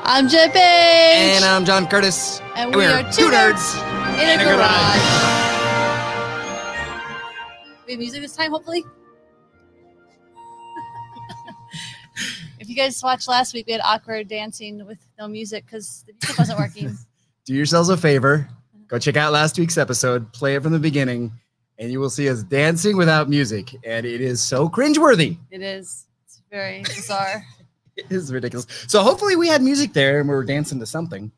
I'm Jen Page. And I'm John Curtis. And we are two nerds in a garage. We have music this time, hopefully. If you guys watched last week, we had awkward dancing with no music because the music wasn't working. Do yourselves a favor. Go check out last week's episode. Play it from the beginning. And you will see us dancing without music. And it is so cringeworthy. It is. It's very bizarre. It is ridiculous. So hopefully we had music there and we were dancing to something.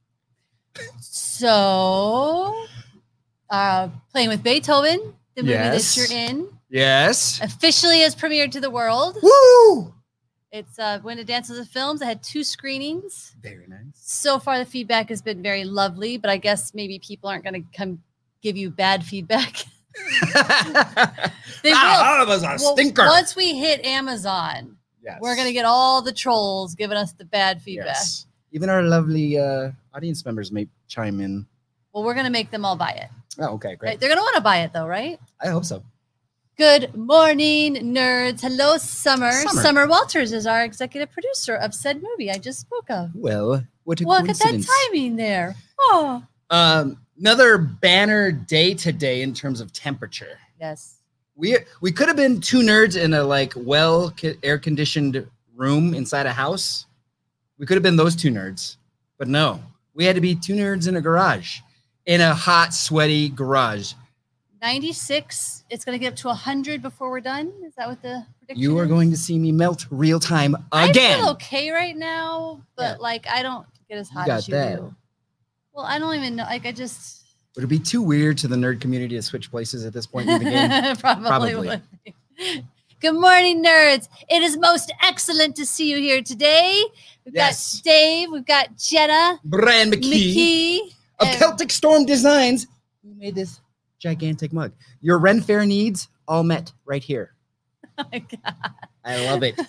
So, playing with Beethoven, the movie that you're in. Yes. Officially has premiered to the world. Woo! It's When It Dances with Films. I had 2 screenings. Very nice. So far, the feedback has been very lovely, but I guess maybe people aren't going to come give you bad feedback. They will. That was a stinker. Once we hit Amazon, we're going to get all the trolls giving us the bad feedback. Yes. Even our lovely audience members may chime in. Well, we're going to make them all buy it. Oh, okay, great. Right? They're going to want to buy it, though, right? I hope so. Good morning, nerds. Hello, Summer. Summer Walters is our executive producer of said movie I just spoke of. Well, what a Look at that coincidence. timing there. Oh. Another banner day today in terms of temperature. Yes. We could have been 2 nerds in a air-conditioned room inside a house. We could have been those 2 nerds. But no, we had to be 2 nerds in a garage, in a hot, sweaty garage. 96. It's going to get up to 100 before we're done. Is that what the prediction You are is? going to see me melt real time again. I feel okay right now, but I don't get as hot as you do. Well, I don't even know. Would it be too weird to the nerd community to switch places at this point in the game? Probably would. Good morning, nerds. It is most excellent to see you here today. We've got Dave. We've got Jenna. Brian McKee. Of Celtic Storm Designs, who made this gigantic mug. Your Ren Fair needs all met right here. Oh my God. I love it.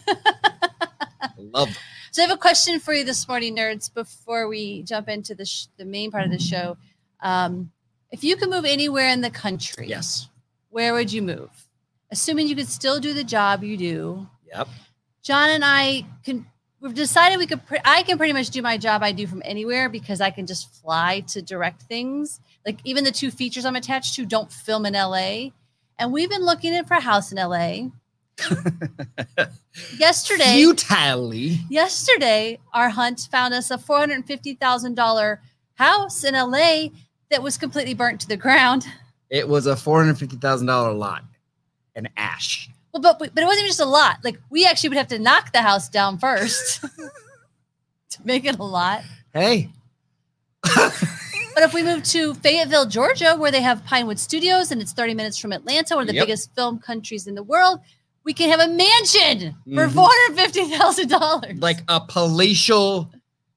So I have a question for you this morning, nerds, before we jump into the main part of the show. If you could move anywhere in the country, where would you move? Assuming you could still do the job you do. Yep. John and we've decided I can pretty much do my job I do from anywhere because I can just fly to direct things. Like even the 2 features I'm attached to don't film in LA. And we've been looking for a house in LA. Yesterday, our hunt found us a $450,000 house in LA that was completely burnt to the ground. It was a $450,000 lot, an ash. Well, but it wasn't even just a lot. Like we actually would have to knock the house down first to make it a lot. Hey. But if we move to Fayetteville, Georgia, where they have Pinewood Studios and it's 30 minutes from Atlanta, one of the biggest film countries in the world, we can have a mansion for $450,000. Like a palatial,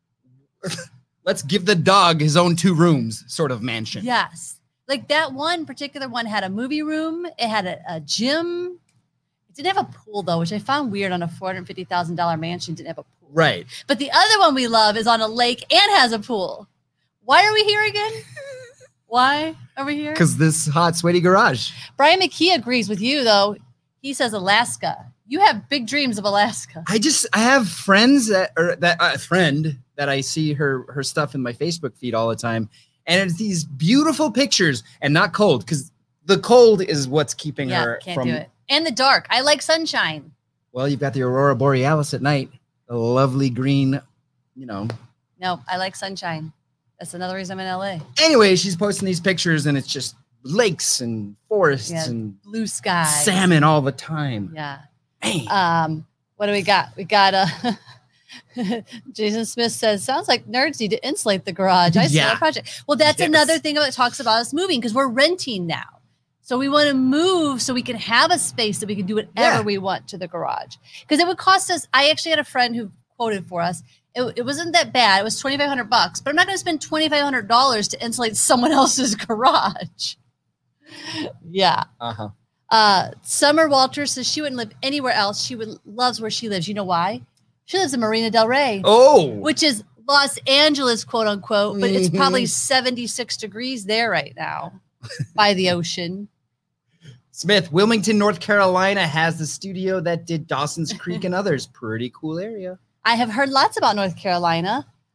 let's give the dog his own 2 rooms sort of mansion. Yes. Like that one particular one had a movie room. It had a gym. It didn't have a pool, though, which I found weird on a $450,000 mansion. Didn't have a pool. Right. But the other one we love is on a lake and has a pool. Why are we here again? Why are we here? Because this hot, sweaty garage. Brian McKee agrees with you, though. He says Alaska. You have big dreams of Alaska. I have friends a friend that I see her stuff in my Facebook feed all the time. And it's these beautiful pictures and not cold because the cold is what's keeping her can't do it. And the dark. I like sunshine. Well, you've got the Aurora Borealis at night. A lovely green, No, I like sunshine. That's another reason I'm in LA. Anyway, she's posting these pictures and it's just lakes and forests and blue sky, salmon all the time. Yeah. Man. What do we got? We got Jason Smith says, sounds like nerds need to insulate the garage. I see that project. Well, that's another thing that talks about us moving because we're renting now. So we want to move so we can have a space that we can do whatever we want to the garage. Because it would cost us, I actually had a friend who quoted for us. It wasn't that bad. It was $2,500, but I'm not going to spend $2,500 to insulate someone else's garage. Yeah. Summer Walters says she wouldn't live anywhere else. She loves where she lives. You know why? She lives in Marina Del Rey. Oh. Which is Los Angeles, quote unquote, but it's probably 76 degrees there right now by the ocean. Smith, Wilmington, North Carolina has the studio that did Dawson's Creek and others. Pretty cool area. I have heard lots about North Carolina.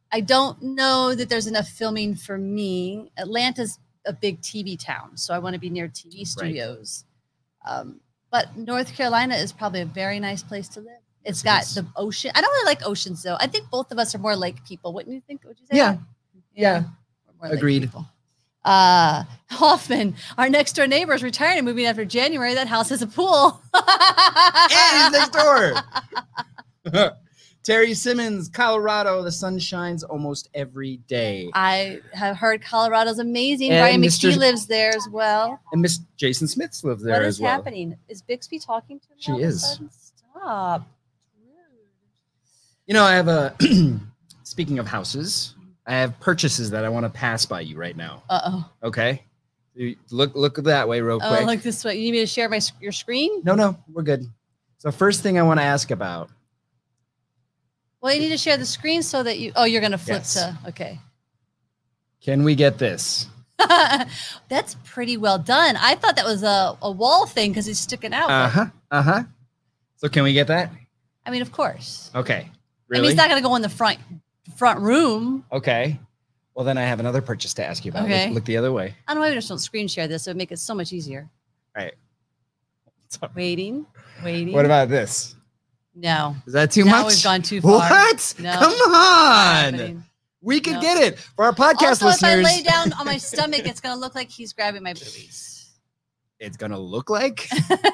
I don't know that there's enough filming for me. Atlanta's a big TV town, so I want to be near TV studios. Right. But North Carolina is probably a very nice place to live. It's got the ocean. I don't really like oceans, though. I think both of us are more lake people. Wouldn't you think? Would you say? Yeah. Agreed. Hoffman, our next door neighbor, is retiring and moving after January. That house has a pool. And he's next door. Terry Simmons, Colorado. The sun shines almost every day. I have heard Colorado's amazing. And Brian McKee lives there as well. And Miss Jason Smith lives there as well. What is happening? Is Bixby talking to him? She is. Stop. You know, I have a, speaking of houses, I have purchases that I want to pass by you right now. Uh-oh. Okay. Look that way real quick. Look this way. You need me to share your screen? No, we're good. So first thing I want to ask about. Well, you need to share the screen so that you're going to flip to, okay. Can we get this? That's pretty well done. I thought that was a wall thing because it's sticking out. Uh-huh. So can we get that? I mean, of course. Okay. Really? I mean, it's not going to go in the front room. Okay. Well, then I have another purchase to ask you about. Okay. Look the other way. I don't know why we just don't screen share this. It would make it so much easier. All right. Waiting. What about this? No. Is that too much? Now we've gone too far. What? No. Come on. We could get it. For our podcast listeners. Also, if I lay down on my stomach, it's going to look like he's grabbing my boobies. It's going to look like?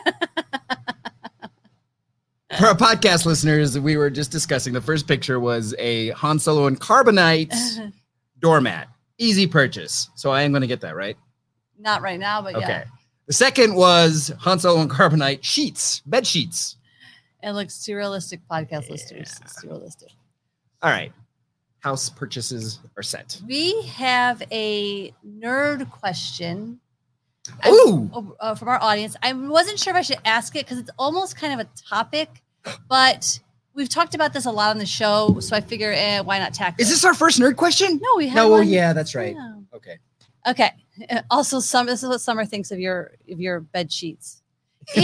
For our podcast listeners, we were just discussing, the first picture was a Han Solo and Carbonite doormat. Easy purchase. So I am going to get that, right? Not right now, but yeah. Okay. The second was Han Solo and Carbonite sheets, bed sheets. It looks too realistic, podcast listeners. It's too realistic. All right. House purchases are set. We have a nerd question. Ooh. From our audience. I wasn't sure if I should ask it because it's almost kind of a topic, but we've talked about this a lot on the show, so I figure, why not tackle it? Is this our first nerd question? No, we have. No, well, yeah, that's right. Yeah. Okay. Also, this is what Summer thinks of your bed sheets. Ew.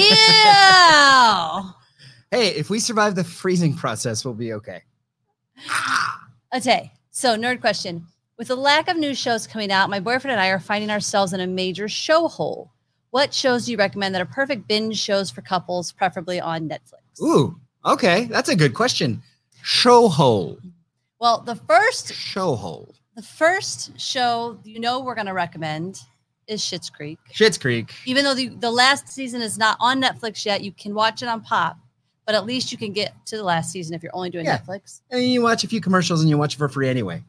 Hey, if we survive the freezing process, we'll be okay. Okay, so nerd question. With the lack of new shows coming out, my boyfriend and I are finding ourselves in a major show hole. What shows do you recommend that are perfect binge shows for couples, preferably on Netflix? Ooh, okay. That's a good question. Show hole. Well, the first show show we're going to recommend is Schitt's Creek. Schitt's Creek. Even though the last season is not on Netflix yet, you can watch it on Pop. But at least you can get to the last season if you're only doing Netflix. And you watch a few commercials and you watch it for free anyway.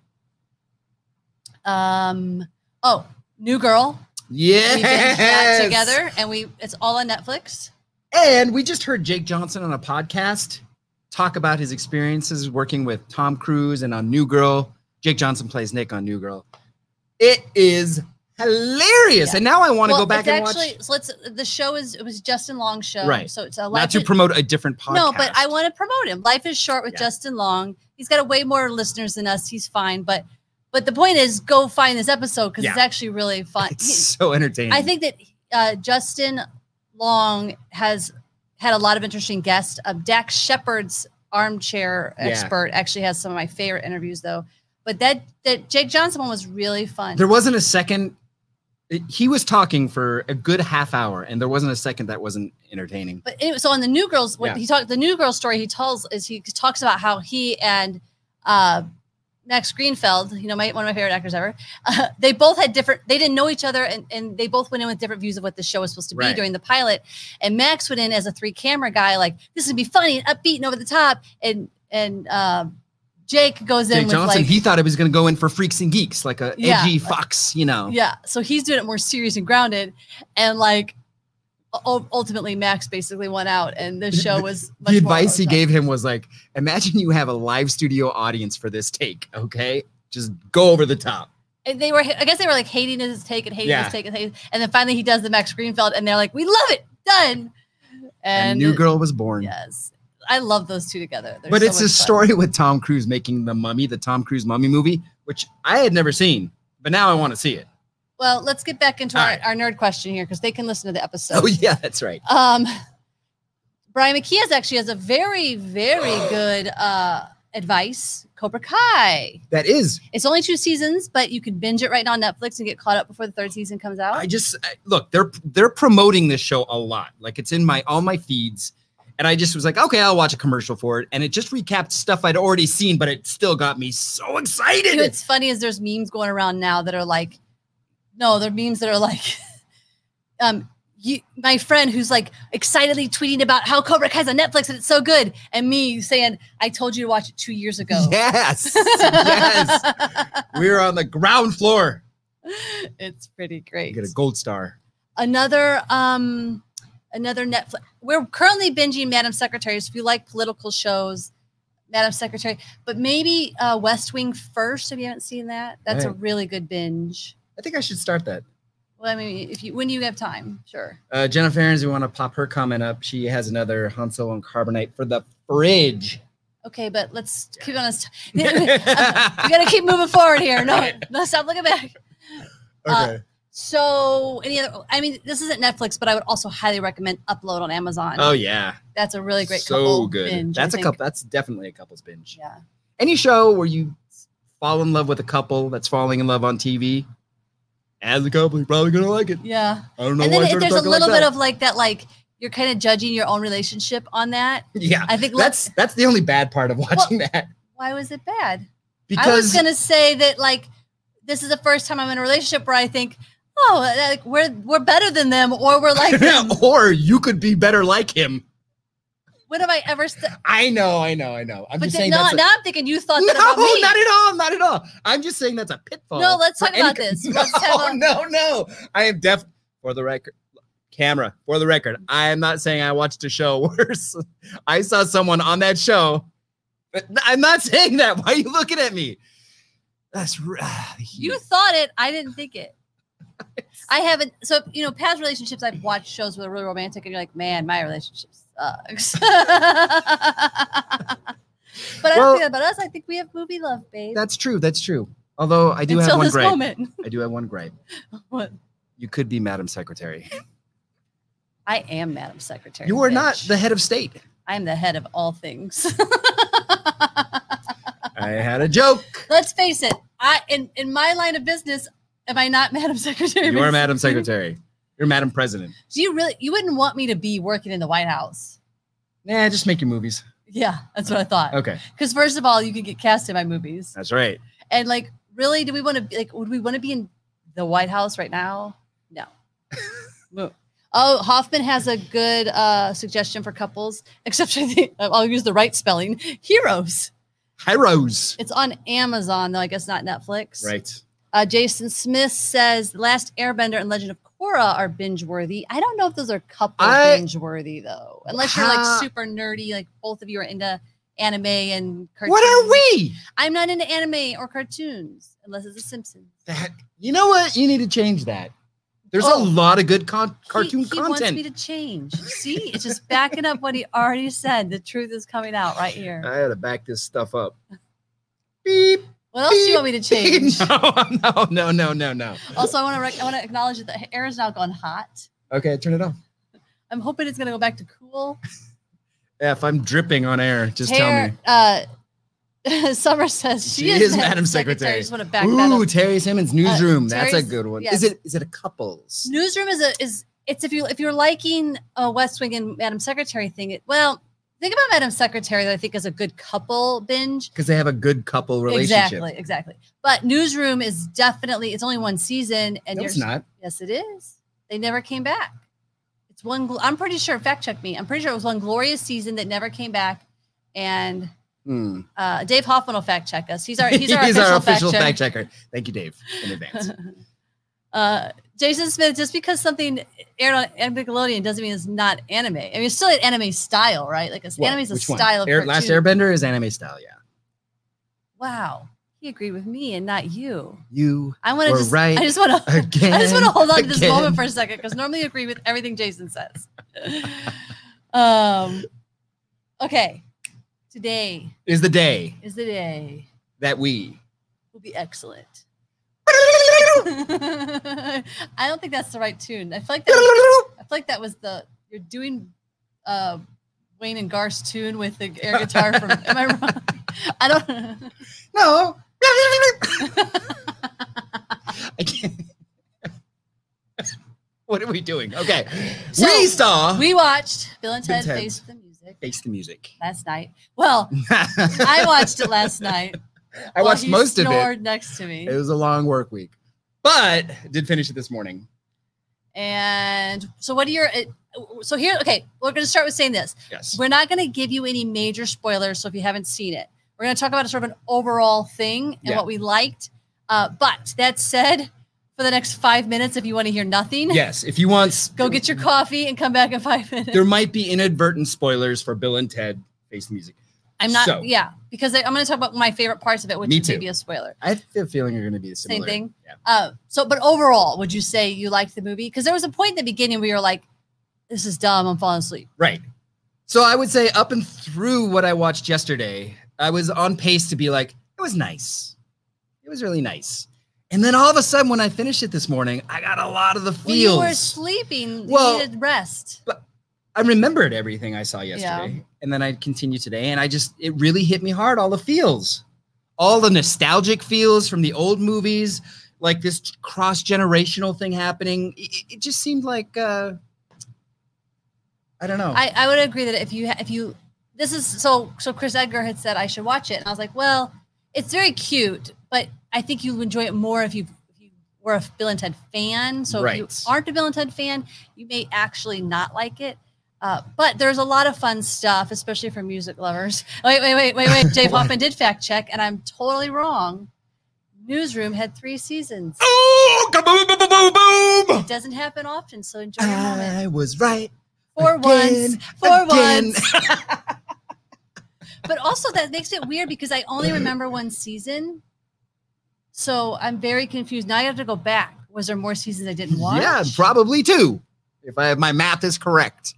New Girl. Yes. We binged that together, and it's all on Netflix. And we just heard Jake Johnson on a podcast talk about his experiences working with Tom Cruise and on New Girl. Jake Johnson plays Nick on New Girl. It is hilarious. Yeah. And now I want to go back and watch. So the show it was Justin Long's show. Right. So it's a not to promote a different podcast. No, but I want to promote him. Life is Short with Justin Long. He's got way more listeners than us. He's fine. But the point is, go find this episode because it's actually really fun. It's so entertaining. I think that Justin Long has had a lot of interesting guests. Dax Shepard's armchair expert actually has some of my favorite interviews, though. But that Jake Johnson one was really fun. There wasn't a second. He was talking for a good half hour, and there wasn't a second that wasn't entertaining. But anyway, so on the New Girls, the New Girl story he talks about how he and Max Greenfield, one of my favorite actors ever, they both had they didn't know each other, and they both went in with different views of what the show was supposed to be during the pilot. And Max went in as a 3-camera guy, like, this is going to be funny and upbeat and over the top. And Jake goes in with Johnson, he thought it was going to go in for Freaks and Geeks, like a edgy Fox, Yeah, so he's doing it more serious and grounded. And ultimately Max basically went out, and the show was much the advice he gave him was like, imagine you have a live studio audience for this take, okay? Just go over the top. And I guess they were like hating his take and hating his take and then finally he does the Max Greenfield, and they're like, we love it, done. And New Girl was born. Yes. I love those two together. But it's a story with Tom Cruise making the Tom Cruise Mummy movie, which I had never seen, but now I want to see it. Well, let's get back into our nerd question here because they can listen to the episode. Oh, yeah, that's right. Brian McKee actually has a very, very good advice, Cobra Kai. That is. It's only 2 seasons, but you can binge it right now on Netflix and get caught up before the 3rd season comes out. Look, they're promoting this show a lot. Like it's in all my feeds. And I just was like, okay, I'll watch a commercial for it. And it just recapped stuff I'd already seen, but it still got me so excited. You know, what's funny is there's memes going around now that are like, they're memes that are like, my friend who's like excitedly tweeting about how Cobra Kai's on Netflix and it's so good. And me saying, I told you to watch it 2 years ago. Yes. Yes. We're on the ground floor. It's pretty great. You get a gold star. Another Netflix. We're currently binging Madam Secretary. So if you like political shows, Madam Secretary, but maybe West Wing first. If you haven't seen that, that's a really good binge. I think I should start that. Well, I mean, when you have time, sure. Jennifer Aarons, we want to pop her comment up. She has another Hansel and Carbonite for the fridge. Okay, but let's keep on this. We got to keep moving forward here. No, stop looking back. Okay. So any other, I mean, this isn't Netflix, but I would also highly recommend Upload on Amazon. Oh yeah. That's a really great couple good binge. That's definitely a couple's binge. Yeah. Any show where you fall in love with a couple that's falling in love on TV, as a couple, you're probably gonna like it. Yeah. I don't know. And then if there's a little bit of like that, like you're kind of judging your own relationship on that. Yeah. I think that's the only bad part of watching that. Why was it bad? Because I was gonna say that like this is the first time I'm in a relationship where I think, oh, like we're better than them, or we're like them. Or you could be better like him. When have I ever? I know. I'm just saying. Now I'm thinking you thought that about me. Not at all. I'm just saying that's a pitfall. No, let's talk about this. No. I am deaf. For the record, I am not saying I watched a show where I saw someone on that show. But I'm not saying that. Why are you looking at me? That's you thought it. I didn't think it. I haven't. So, past relationships, I've watched shows that are really romantic and you're like, man, my relationship sucks. But I don't think about us. I think we have movie love, babe. That's true. Although I do have one gripe. I do have one gripe. What? You could be Madam Secretary. I am Madam Secretary. You are not the head of state. I am the head of all things. I had a joke. Let's face it. In my line of business, am I not Madam Secretary? You are Madam Secretary. You're Madam President. Do you wouldn't want me to be working in the White House? Nah, just make your movies. Yeah, that's what I thought. Okay. Because first of all, you could get cast in my movies. That's right. And like, really, would we want to be in the White House right now? No. Oh, Hoffman has a good suggestion for couples, except I think I'll use the right spelling. Heroes. It's on Amazon, though I guess not Netflix. Right. Jason Smith says Last Airbender and Legend of Korra are binge worthy. I don't know if those are couple binge worthy though, unless you're like super nerdy, like both of you are into anime and cartoons. What are we? I'm not into anime or cartoons unless it's The Simpsons. You know what? You need to change that. There's a lot of good cartoon content. He wants me to change. See, it's just backing up what he already said. The truth is coming out right here. I had to back this stuff up. Beep. What else do you want me to change? No. Also, I want to acknowledge that the air is now gone hot. Okay, turn it off. I'm hoping it's going to go back to cool. Yeah, if I'm dripping on air, just tell me. Summer says she is Madam Secretary. I just want to back that up. Terry Simmons, Newsroom. That's a good one. Yes. Is it a couples? Newsroom is if you're liking West Wing and Madam Secretary thing. Think about Madam Secretary that I think is a good couple binge because they have a good couple relationship. Exactly. But Newsroom is definitely it's only one season, and it's not. Yes, it is. They never came back. It's one. I'm pretty sure. Fact check me. I'm pretty sure it was one glorious season that never came back, and. Dave Hoffman will fact check us. He's our official fact checker. Thank you, Dave, in advance. Jason Smith, just because something aired on Nickelodeon doesn't mean it's not anime. I mean, it's still an anime style, right? Like anime is a style of cartoon. Last Airbender is anime style, yeah. Wow, he agreed with me and not you. I just want to hold on to this moment for a second because normally I agree with everything Jason says. Okay. Today is the day that we will be excellent. I don't think that's the right tune. I feel like that was you're doing Wayne and Garth's tune with the air guitar from. Am I wrong? I don't. No. I can't. What are we doing? Okay. So, we watched Bill and Ted Face the Music. Face the Music. Last night. Well, I watched it last night. I watched most of it. Snored next to me. It was a long work week, but did finish it this morning. And so what are your, so here, okay, we're going to start with saying this. Yes. We're not going to give you any major spoilers. So if you haven't seen it, we're going to talk about a sort of an overall thing and what we liked. But that said, for the next 5 minutes, if you want to hear nothing. Yes. If you want, go get your coffee and come back in 5 minutes. There might be inadvertent spoilers for Bill and Ted Face the Music. I'm not, because I'm going to talk about my favorite parts of it, which may be a spoiler. I have a feeling you're going to be similar. Same thing. Yeah. But overall, would you say you liked the movie? Because there was a point in the beginning where you're like, this is dumb, I'm falling asleep. Right. So I would say up and through what I watched yesterday, I was on pace to be like, it was nice. It was really nice. And then all of a sudden, when I finished it this morning, I got a lot of the feels. Well, you were sleeping. You needed rest. But I remembered everything I saw yesterday, and then I continued today, and it really hit me hard, all the feels. All the nostalgic feels from the old movies, like this cross-generational thing happening. It just seemed like, I don't know. I would agree that if you, this is, so Chris Edgar had said I should watch it, and I was like, well, it's very cute, but I think you enjoy it more if you were a Bill and Ted fan. So if you aren't a Bill and Ted fan, you may actually not like it. But there's a lot of fun stuff, especially for music lovers. Wait. Dave Hoffman did fact check, and I'm totally wrong. Newsroom had 3 seasons. Oh, kaboom, boom, boom. It doesn't happen often, so enjoy your moment. I was right. For once. But also that makes it weird because I only remember 1 season. So I'm very confused. Now I have to go back. Was there more seasons I didn't watch? Yeah, probably 2. If my math is correct.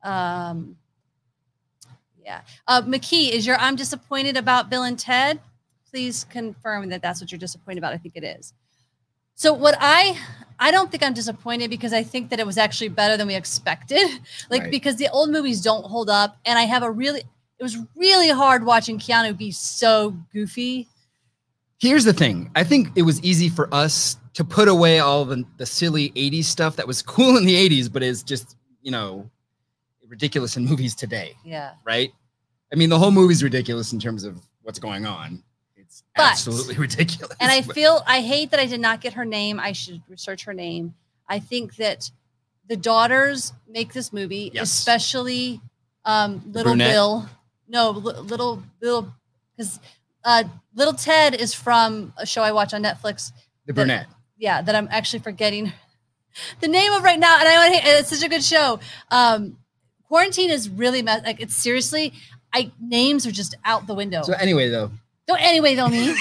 McKee, I'm disappointed about Bill and Ted. Please confirm that that's what you're disappointed about. I think it is. So what I don't think I'm disappointed because I think that it was actually better than we expected. Because the old movies don't hold up. And it was really hard watching Keanu be so goofy. Here's the thing. I think it was easy for us to put away all the silly 80s stuff that was cool in the 80s, but is just, ridiculous in movies today. Yeah. Right? I mean, the whole movie's ridiculous in terms of what's going on. It's absolutely ridiculous. And I hate that I did not get her name. I should research her name. I think that the daughters make this movie, especially Little Bill. No, Little Bill, because Little Ted is from a show I watch on Netflix. The brunette. Yeah, that I'm actually forgetting the name of right now. And it's such a good show. Quarantine is really it's seriously, names are just out the window. So anyway, though. Me.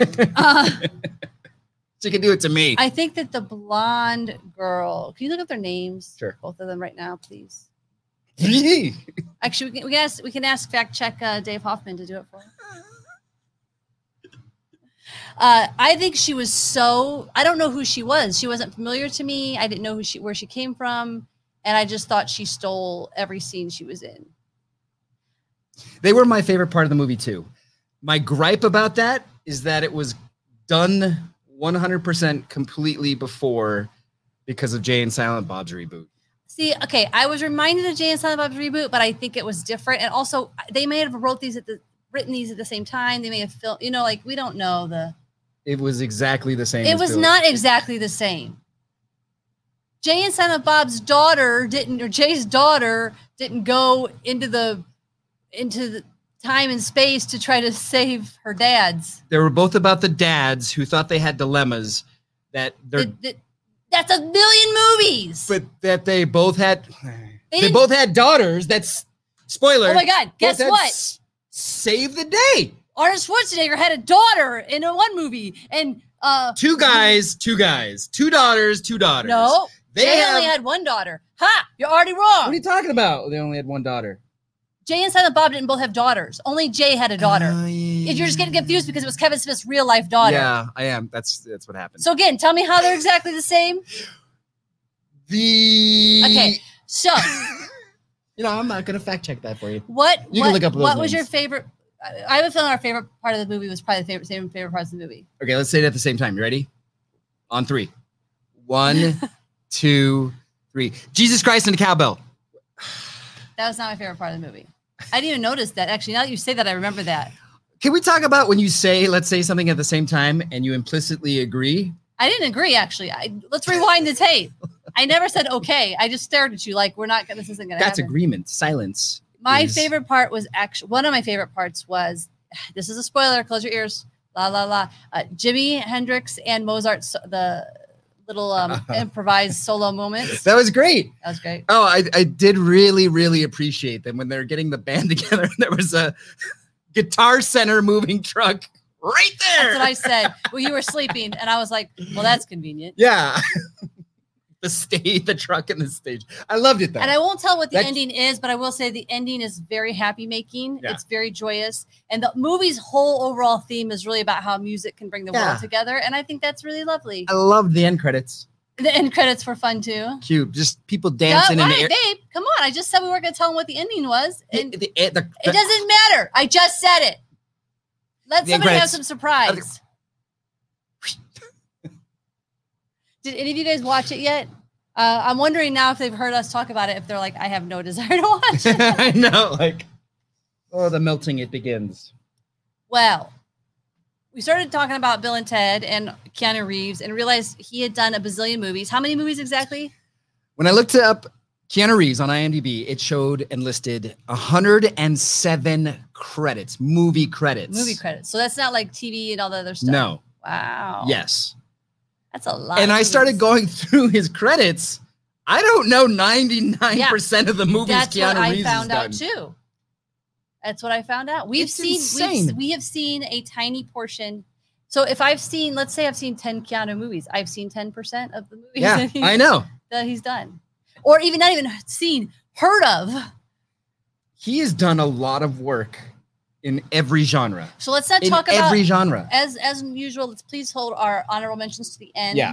She can do it to me. I think that the blonde girl, can you look up their names? Sure. Both of them right now, please. Actually, we can ask fact check Dave Hoffman to do it for us. I think she was I don't know who she was. She wasn't familiar to me. I didn't know where she came from. And I just thought she stole every scene she was in. They were my favorite part of the movie too. My gripe about that is that it was done 100% completely before because of Jay and Silent Bob's reboot. See, okay, I was reminded of Jay and Silent Bob's reboot, but I think it was different. And also, they may have written these at the same time. They may have filmed, we don't know It was exactly the same. It was not exactly the same. Jay and Silent Bob's daughter Jay's daughter didn't go into the time and space to try to save her dad's. They were both about the dads who thought they had dilemmas that's a million movies. But that they both had daughters. That's spoiler. Oh my God! Guess what? Save the day. Arnold Schwarzenegger had a daughter in one movie, and two guys, two daughters. No, Jay only had one daughter. Ha! You're already wrong. What are you talking about? They only had one daughter. Jay and Silent Bob didn't both have daughters. Only Jay had a daughter. Yeah. You're just getting confused because it was Kevin Smith's real life daughter. Yeah, I am. That's what happened. So again, tell me how they're exactly the same. Okay, so I'm not gonna fact check that for you. What you can look up those What names. was your favorite? I have a feeling our favorite part of the movie was probably the same favorite parts of the movie. Okay, let's say it at the same time. You ready? On 3. 1, 2, 3. Jesus Christ and the cowbell. That was not my favorite part of the movie. I didn't even notice that. Actually, now that you say that, I remember that. Can we talk about when you say, let's say something at the same time and you implicitly agree? I didn't agree, actually. Let's rewind the tape. I never said okay. I just stared at you like this isn't going to happen. That's agreement. Silence. My favorite part was actually, one of my favorite parts was, this is a spoiler, close your ears, la, la, la. Jimi Hendrix and Mozart, the little improvised solo moments. That was great. That was great. Oh, I did really, really appreciate them when they're getting the band together. There was a Guitar Center moving truck right there. That's what I said. Well, you were sleeping, and I was like, well, that's convenient. Yeah. The truck and the stage. I loved it though. And I won't tell what the ending is, but I will say the ending is very happy making. Yeah. It's very joyous. And the movie's whole overall theme is really about how music can bring the world together. And I think that's really lovely. I love the end credits. The end credits were fun too. Cute. Just people dancing in the air. Babe, come on. I just said we weren't going to tell them what the ending was. And it doesn't matter. I just said it. Let somebody have some surprise. Did any of you guys watch it yet? I'm wondering now if they've heard us talk about it, if they're like, I have no desire to watch it. I know, like, the melting it begins. Well, we started talking about Bill and Ted and Keanu Reeves and realized he had done a bazillion movies. How many movies exactly? When I looked up Keanu Reeves on IMDb, it showed and listed 107 credits, movie credits. Movie credits. So that's not like TV and all the other stuff. No. Wow. Yes. That's a lot. And I started going through his credits. I don't know 99% of the movies Keanu Reeves has done. That's what I found out too. That's what I found out. We have seen a tiny portion. So if I've seen, let's say I've seen 10 Keanu movies, I've seen 10% of the movies that he's done. Or even not even seen, heard of. He has done a lot of work in every genre. So let's not talk about every genre. As usual, let's please hold our honorable mentions to the end. Yeah.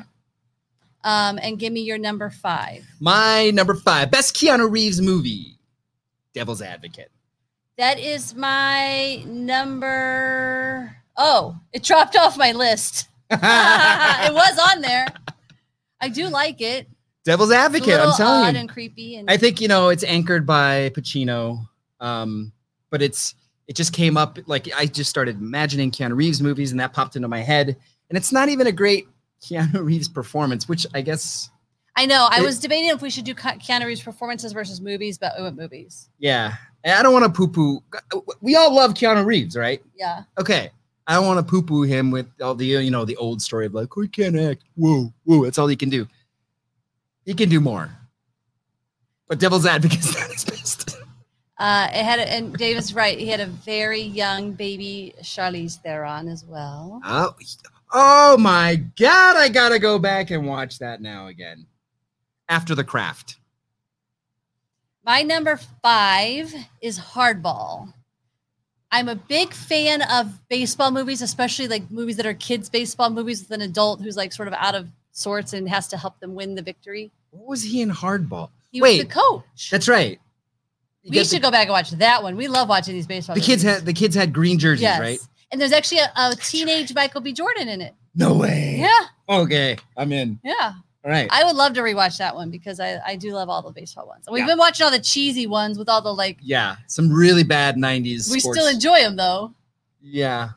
And give me your number 5. My number 5, best Keanu Reeves movie, Devil's Advocate. That is my number. Oh, it dropped off my list. It was on there. I do like it. Devil's Advocate, I'm telling you. Odd and creepy. And I think, it's anchored by Pacino, but it just came up, like, I just started imagining Keanu Reeves movies, and that popped into my head. And it's not even a great Keanu Reeves performance, which I guess... I know. I was debating if we should do Keanu Reeves performances versus movies, but we went movies. Yeah. And I don't want to poo-poo. We all love Keanu Reeves, right? Yeah. Okay. I don't want to poo-poo him with all the, the old story of like, oh, he can't act. Whoa. That's all he can do. He can do more. But Devil's Advocate's not his best. And David's right. He had a very young baby Charlize Theron as well. Oh my God. I got to go back and watch that now again. After The Craft. My number 5 is Hardball. I'm a big fan of baseball movies, especially like movies that are kids' baseball movies with an adult who's like sort of out of sorts and has to help them win the victory. What was he in Hardball? He was the coach. That's right. We should go back and watch that one. We love watching these baseball movies. The kids had green jerseys, right? And there's actually a teenage Michael B. Jordan in it. No way. Yeah. Okay. I'm in. Yeah. All right. I would love to rewatch that one because I do love all the baseball ones. We've been watching all the cheesy ones with all the like. Yeah. Some really bad 90s We sports. Still enjoy them though. Yeah.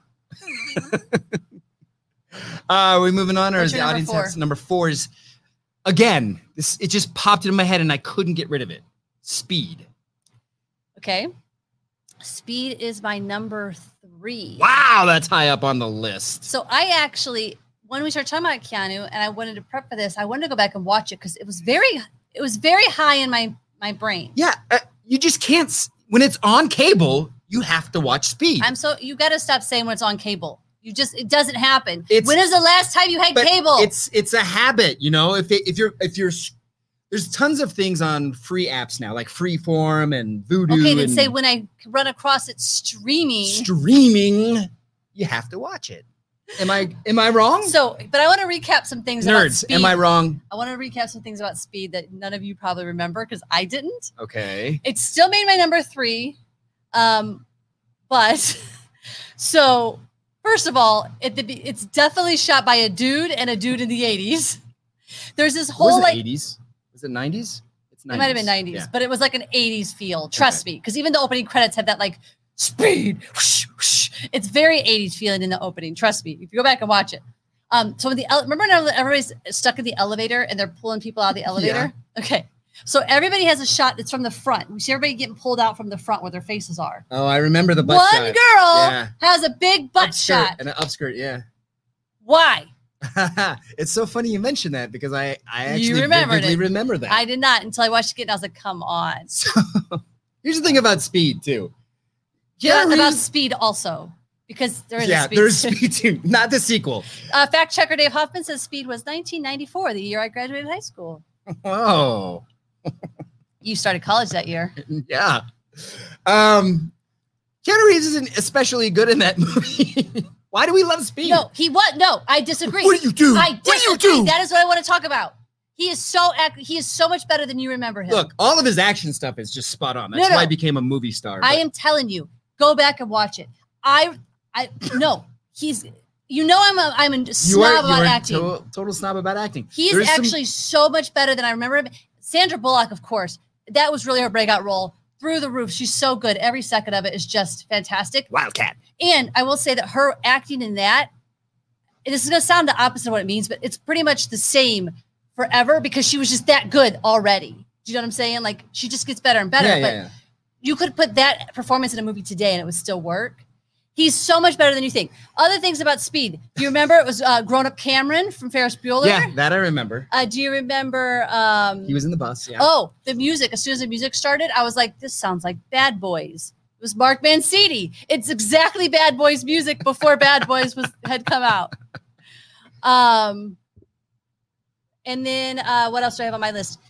Are we moving on, or is the audience has number 4 is again, it just popped into my head and I couldn't get rid of it. Speed. Okay. Speed is my number 3. Wow, that's high up on the list. So I actually, when we started talking about Keanu and I wanted to prep for this, I wanted to go back and watch it because it was very high in my brain. Yeah, you just can't, when it's on cable, you have to watch Speed. You got to stop saying when it's on cable. It doesn't happen. When is the last time you had cable? It's a habit, if you're there's tons of things on free apps now, like Freeform and Vudu. Okay, then say when I run across it streaming, you have to watch it. Am I wrong? But I want to recap some things about Speed. Am I wrong? I want to recap some things about Speed that none of you probably remember because I didn't. Okay. It still made my number 3. But So, first of all, it's definitely shot by a dude and a dude in the 80s. There's this whole was it 80s? Was it 90s? It's 90s. It might have been 90s, but it was like an 80s feel. Trust me, because even the opening credits have that like speed. Whoosh, whoosh. It's very 80s feeling in the opening. Trust me, if you go back and watch it. So remember when everybody's stuck in the elevator and they're pulling people out of the elevator? Yeah. Okay. So everybody has a shot that's from the front. We see everybody getting pulled out from the front where their faces are. Oh, I remember the butt shot. One girl has a big butt shot. And an upskirt, yeah. Why? It's so funny you mentioned that because I actually vividly remember that. I did not until I watched it and I was like, come on. So, here's the thing about Speed, too. Yeah, about Speed also. Because there is a Speed. There's Speed too, not the sequel. Fact checker Dave Hoffman says Speed was 1994, the year I graduated high school. Oh. You started college that year. Yeah. Keanu Reeves isn't especially good in that movie. Why do we love Speed? No, No, I disagree. What do you do? What do you do? That is what I want to talk about. He is so much better than you remember him. Look, all of his action stuff is just spot on. That's why he became a movie star. I am telling you, go back and watch it. No, he's. You know, I'm a snob about acting. Total snob about acting. He's actually so much better than I remember him. Sandra Bullock, of course, that was really her breakout role. Through the roof. She's so good. Every second of it is just fantastic. Wildcat. And I will say that her acting in that, this is going to sound the opposite of what it means, but it's pretty much the same forever because she was just that good already. Do you know what I'm saying? Like, she just gets better and better. But you could put that performance in a movie today and it would still work. He's so much better than you think. Other things about Speed. Do you remember it was Grown Up Cameron from Ferris Bueller? Yeah, that I remember. Do you remember? He was in the bus, yeah. Oh, the music. As soon as the music started, I was like, this sounds like Bad Boys. It was Mark Mancini. It's exactly Bad Boys music before Bad Boys had come out. And then what else do I have on my list?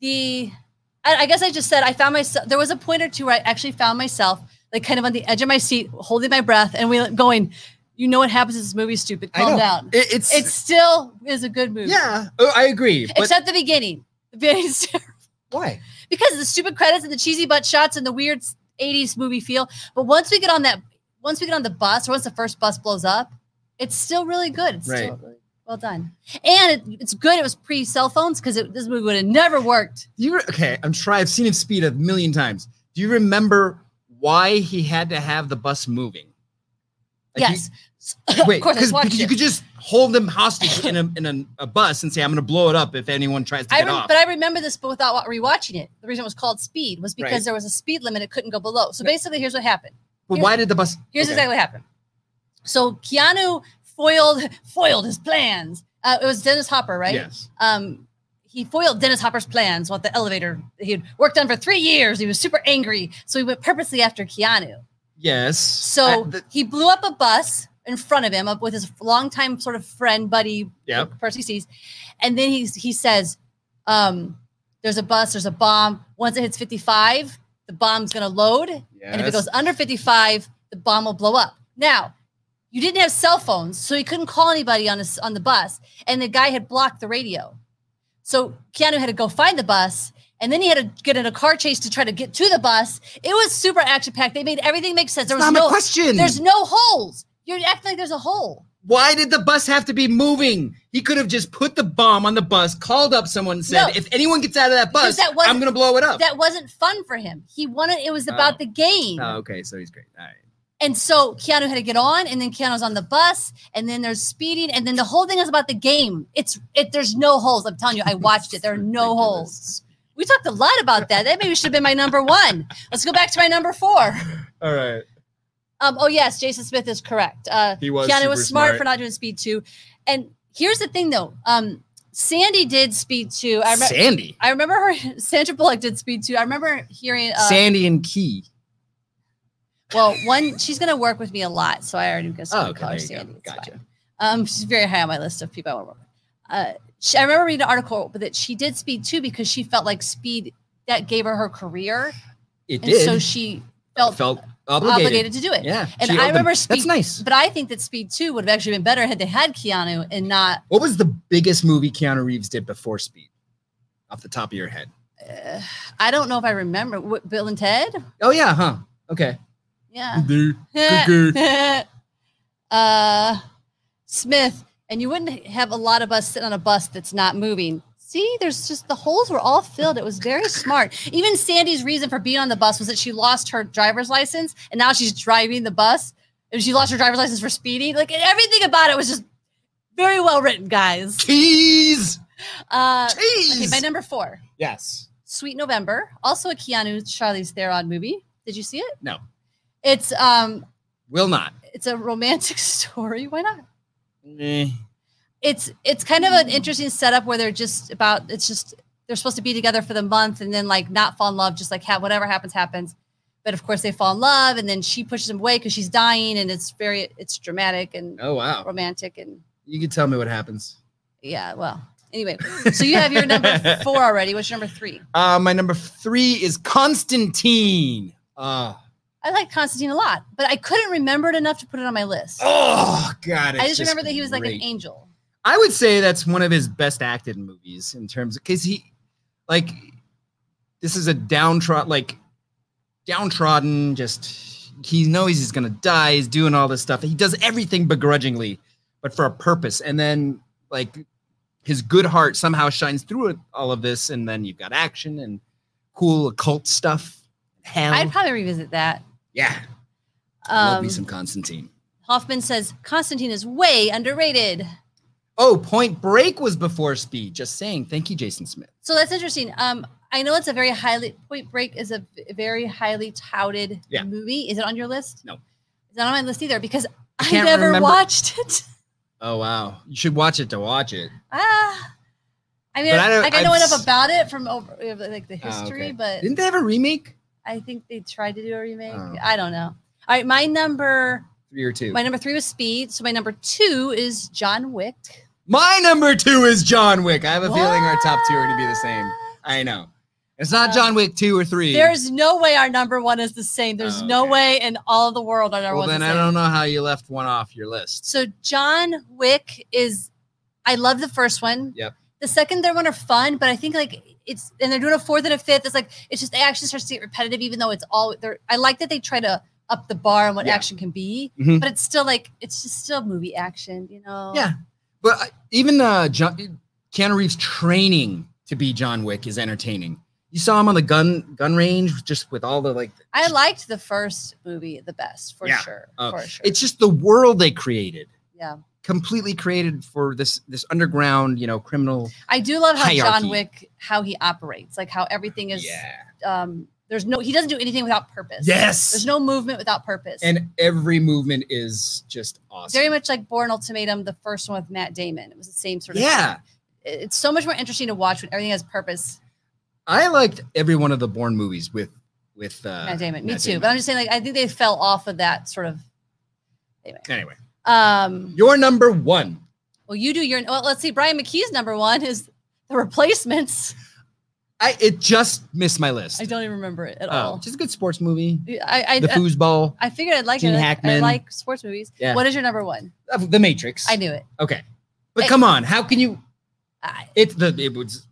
I guess I just said I found myself. There was a point or two where I actually found myself like kind of on the edge of my seat, holding my breath, and going, you know what happens in this movie, stupid. Calm down. It still is a good movie. Yeah, I agree. Except the beginning. The beginning's terrible. Why? Because of the stupid credits and the cheesy butt shots and the weird 80s movie feel. But once we get on the bus, or once the first bus blows up, it's still really good. It's still really well done. And it's good. It was pre-cell phones because this movie would have never worked. I've seen Speed a million times. Do you remember why he had to have the bus moving? Yes. Wait, because you could just hold them hostage in a bus and say, I'm going to blow it up if anyone tries to get off. But I remember this without rewatching it. The reason it was called Speed was because there was a speed limit. It couldn't go below. So basically, here's what happened. But why did the bus? Here's exactly what happened. So Keanu foiled his plans. It was Dennis Hopper, right? Yes. He foiled Dennis Hopper's plans with the elevator. He had worked on for 3 years. He was super angry. So he went purposely after Keanu. Yes. So he blew up a bus in front of him up with his longtime sort of friend, buddy, person he sees. And then he says, there's a bus, there's a bomb. Once it hits 55, the bomb's going to load. Yes. And if it goes under 55, the bomb will blow up. Now, you didn't have cell phones, so he couldn't call anybody on the bus. And the guy had blocked the radio. So Keanu had to go find the bus, and then he had to get in a car chase to try to get to the bus. It was super action-packed. They made everything make sense. There was no question. There's no holes. You're acting like there's a hole. Why did the bus have to be moving? He could have just put the bomb on the bus, called up someone, and said, if anyone gets out of that bus, I'm going to blow it up. That wasn't fun for him. It was about the game. Oh, okay. So he's great. All right. And so Keanu had to get on, and then Keanu's on the bus, and then there's speeding, and then the whole thing is about the game. There's no holes. I'm telling you, I watched it. There are no holes. We talked a lot about that. That maybe should have been my number one. Let's go back to my number 4. All right. Oh yes, Jason Smith is correct. Keanu was smart for not doing Speed 2. And here's the thing, though. Sandy did Speed 2. Sandy. I remember her. Sandra Bullock did Speed 2. I remember hearing Sandy and Key. Well, she's going to work with me a lot, so I already guess call her Sandy. Gotcha. She's very high on my list of people I want to work with. I remember reading an article that she did Speed 2 because she felt like Speed that gave her career. It did. So she felt obligated to do it. Yeah. And I remember Speed. That's nice. But I think that Speed 2 would have actually been better had they had Keanu and not. What was the biggest movie Keanu Reeves did before Speed? Off the top of your head. I don't know if I remember. Bill and Ted? Oh, yeah. Huh. Okay. Yeah. Smith, and you wouldn't have a lot of us sitting on a bus that's not moving. See, there's just the holes were all filled. It was very smart. Even Sandy's reason for being on the bus was that she lost her driver's license and now she's driving the bus. And she lost her driver's license for speeding. Like everything about it was just very well written, guys. Keys. Okay, my number 4. Yes. Sweet November, also a Keanu Charlize Theron movie. Did you see it? No. It's will not. It's a romantic story. Why not? Eh. It's kind of an interesting setup where they're supposed to be together for the month and then like not fall in love, just like whatever happens. But of course they fall in love and then she pushes him away because she's dying and it's dramatic and romantic and you can tell me what happens. Yeah, well, anyway, so you have your number 4 already. What's your number 3? My number 3 is Constantine. I like Constantine a lot, but I couldn't remember it enough to put it on my list. Oh God! I just remember that he was like an angel. I would say that's one of his best acted movies in terms of because this is a downtrodden. Just he knows he's gonna die. He's doing all this stuff. He does everything begrudgingly, but for a purpose. And then like his good heart somehow shines through all of this. And then you've got action and cool occult stuff. Hell, I'd probably revisit that. Yeah. Love me some Constantine. Hoffman says Constantine is way underrated. Oh, Point Break was before Speed. Just saying. Thank you, Jason Smith. So that's interesting. I know it's Point Break is a very highly touted movie. Is it on your list? No. It's not on my list either because I never watched it. Oh, wow. You should watch it to watch it. I mean, I know enough about it from like the history, but didn't they have a remake? I think they tried to do a remake. Oh. I don't know. All right, my number 3 or 2. My number 3 was Speed. So my number 2 is John Wick. My number 2 is John Wick. I have a feeling our top 2 are going to be the same. I know. It's not John Wick 2 or 3. There's no way our number 1 is the same. There's no way in all of the world our number 1 is the same. Well, then I don't know how you left one off your list. So John Wick I love the first one. Yep. The second, third one are fun, but I think like and they're doing a 4th and a 5th. It's like, it's just, the action starts to get repetitive, even though it's all I like that they try to up the bar on what action can be, but it's still like, it's just still movie action, you know? Yeah. But even Keanu Reeves training to be John Wick is entertaining. You saw him on the gun range just with all the I liked the first movie the best for sure. For sure. It's just the world they created. Yeah. Completely created for this underground, criminal. I do love how John Wick, how he operates, like how everything is. Yeah. He doesn't do anything without purpose. Yes. There's no movement without purpose. And every movement is just awesome. Very much like Bourne Ultimatum, the first one with Matt Damon. It was the same sort of thing. It's so much more interesting to watch when everything has purpose. I liked every one of the Bourne movies with Matt Damon. Me too. But I'm just saying, I think they fell off of that sort of. Anyway. Your number 1. Well, you do let's see. Brian McKee's number 1 is The Replacements. It just missed my list. I don't even remember it at all. Just a good sports movie. The Foosball. I figured I'd like Gene it. Hackman. I like sports movies. Yeah. What is your number 1? The Matrix. I knew it. Okay, but come on, how can you? It was.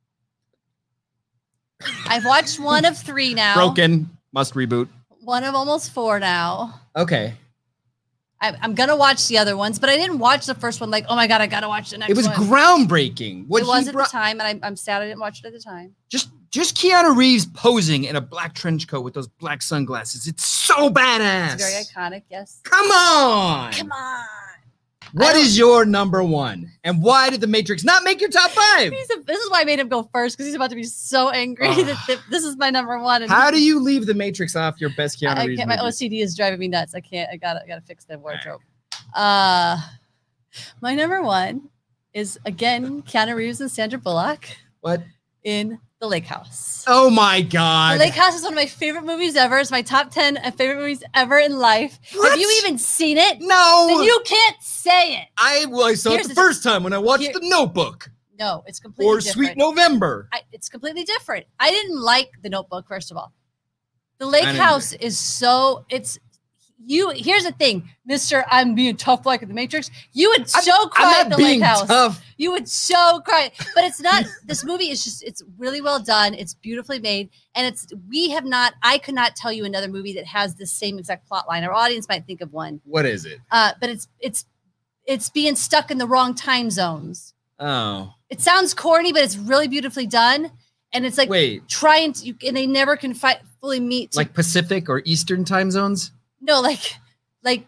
I've watched 1 of 3 now. Broken. Must reboot. 1 of almost 4 now. Okay. I'm gonna watch the other ones, but I didn't watch the first one. Like, oh my god, I gotta watch the next one. It was groundbreaking. It was at the time, and I'm sad I didn't watch it at the time. Just Keanu Reeves posing in a black trench coat with those black sunglasses. It's so badass. It's very iconic. Yes. Come on. What is your number 1? And why did The Matrix not make your top 5? This is why I made him go first, because he's about to be so angry that this is my number 1. And how do you leave The Matrix off your best Keanu Reeves movie? My OCD is driving me nuts. I can't. I gotta fix the wardrobe. Right. My number 1 is again Keanu Reeves and Sandra Bullock. What? In The Lake House. Oh my god. The Lake House is one of my favorite movies ever. It's my top 10 favorite movies ever in life. What? Have you even seen it? No. Then you can't say it. I saw it the first time when I watched The Notebook. No, it's completely different. Or Sweet November. It's completely different. I didn't like The Notebook, first of all. The Lake House is so, here's the thing, Mr. I'm being tough like the Matrix. You would cry at the lake house. Tough. You would so cry. But it's not, this movie is just, it's really well done. It's beautifully made. And I could not tell you another movie that has the same exact plot line. Our audience might think of one. What is it? But it's being stuck in the wrong time zones. Oh. It sounds corny, but it's really beautifully done. And it's like trying to, and they never can fully meet. Like Pacific or Eastern time zones? No, like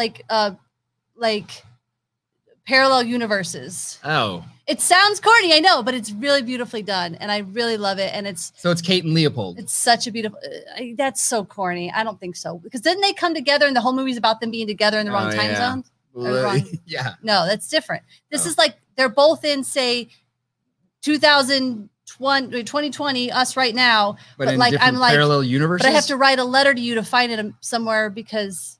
parallel universes. Oh. It sounds corny, I know, but it's really beautifully done, and I really love it. And it's Kate and Leopold. It's such a beautiful. That's so corny. I don't think so, because didn't they come together, and the whole movie's about them being together in the wrong time zone? Yeah. No, that's different. This is like they're both in, say, 2020, us right now, but like I'm like parallel universes. But I have to write a letter to you to find it somewhere because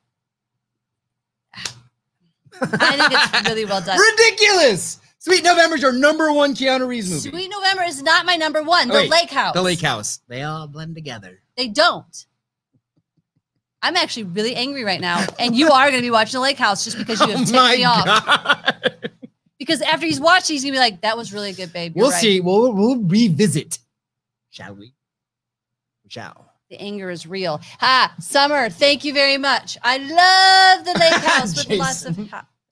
I think it's really well done. Ridiculous. Sweet November is your number one Keanu Reeves movie. Sweet November is not my number one. The Lake House. The Lake House. They all blend together. They don't. I'm actually really angry right now, and you are going to be watching The Lake House just because you have ticked me off. Because after he's watching, he's going to be like, that was really good, babe. You're we'll see. We'll revisit. Shall we? We shall. The anger is real. Summer, thank you very much. I love The Lake House with lots of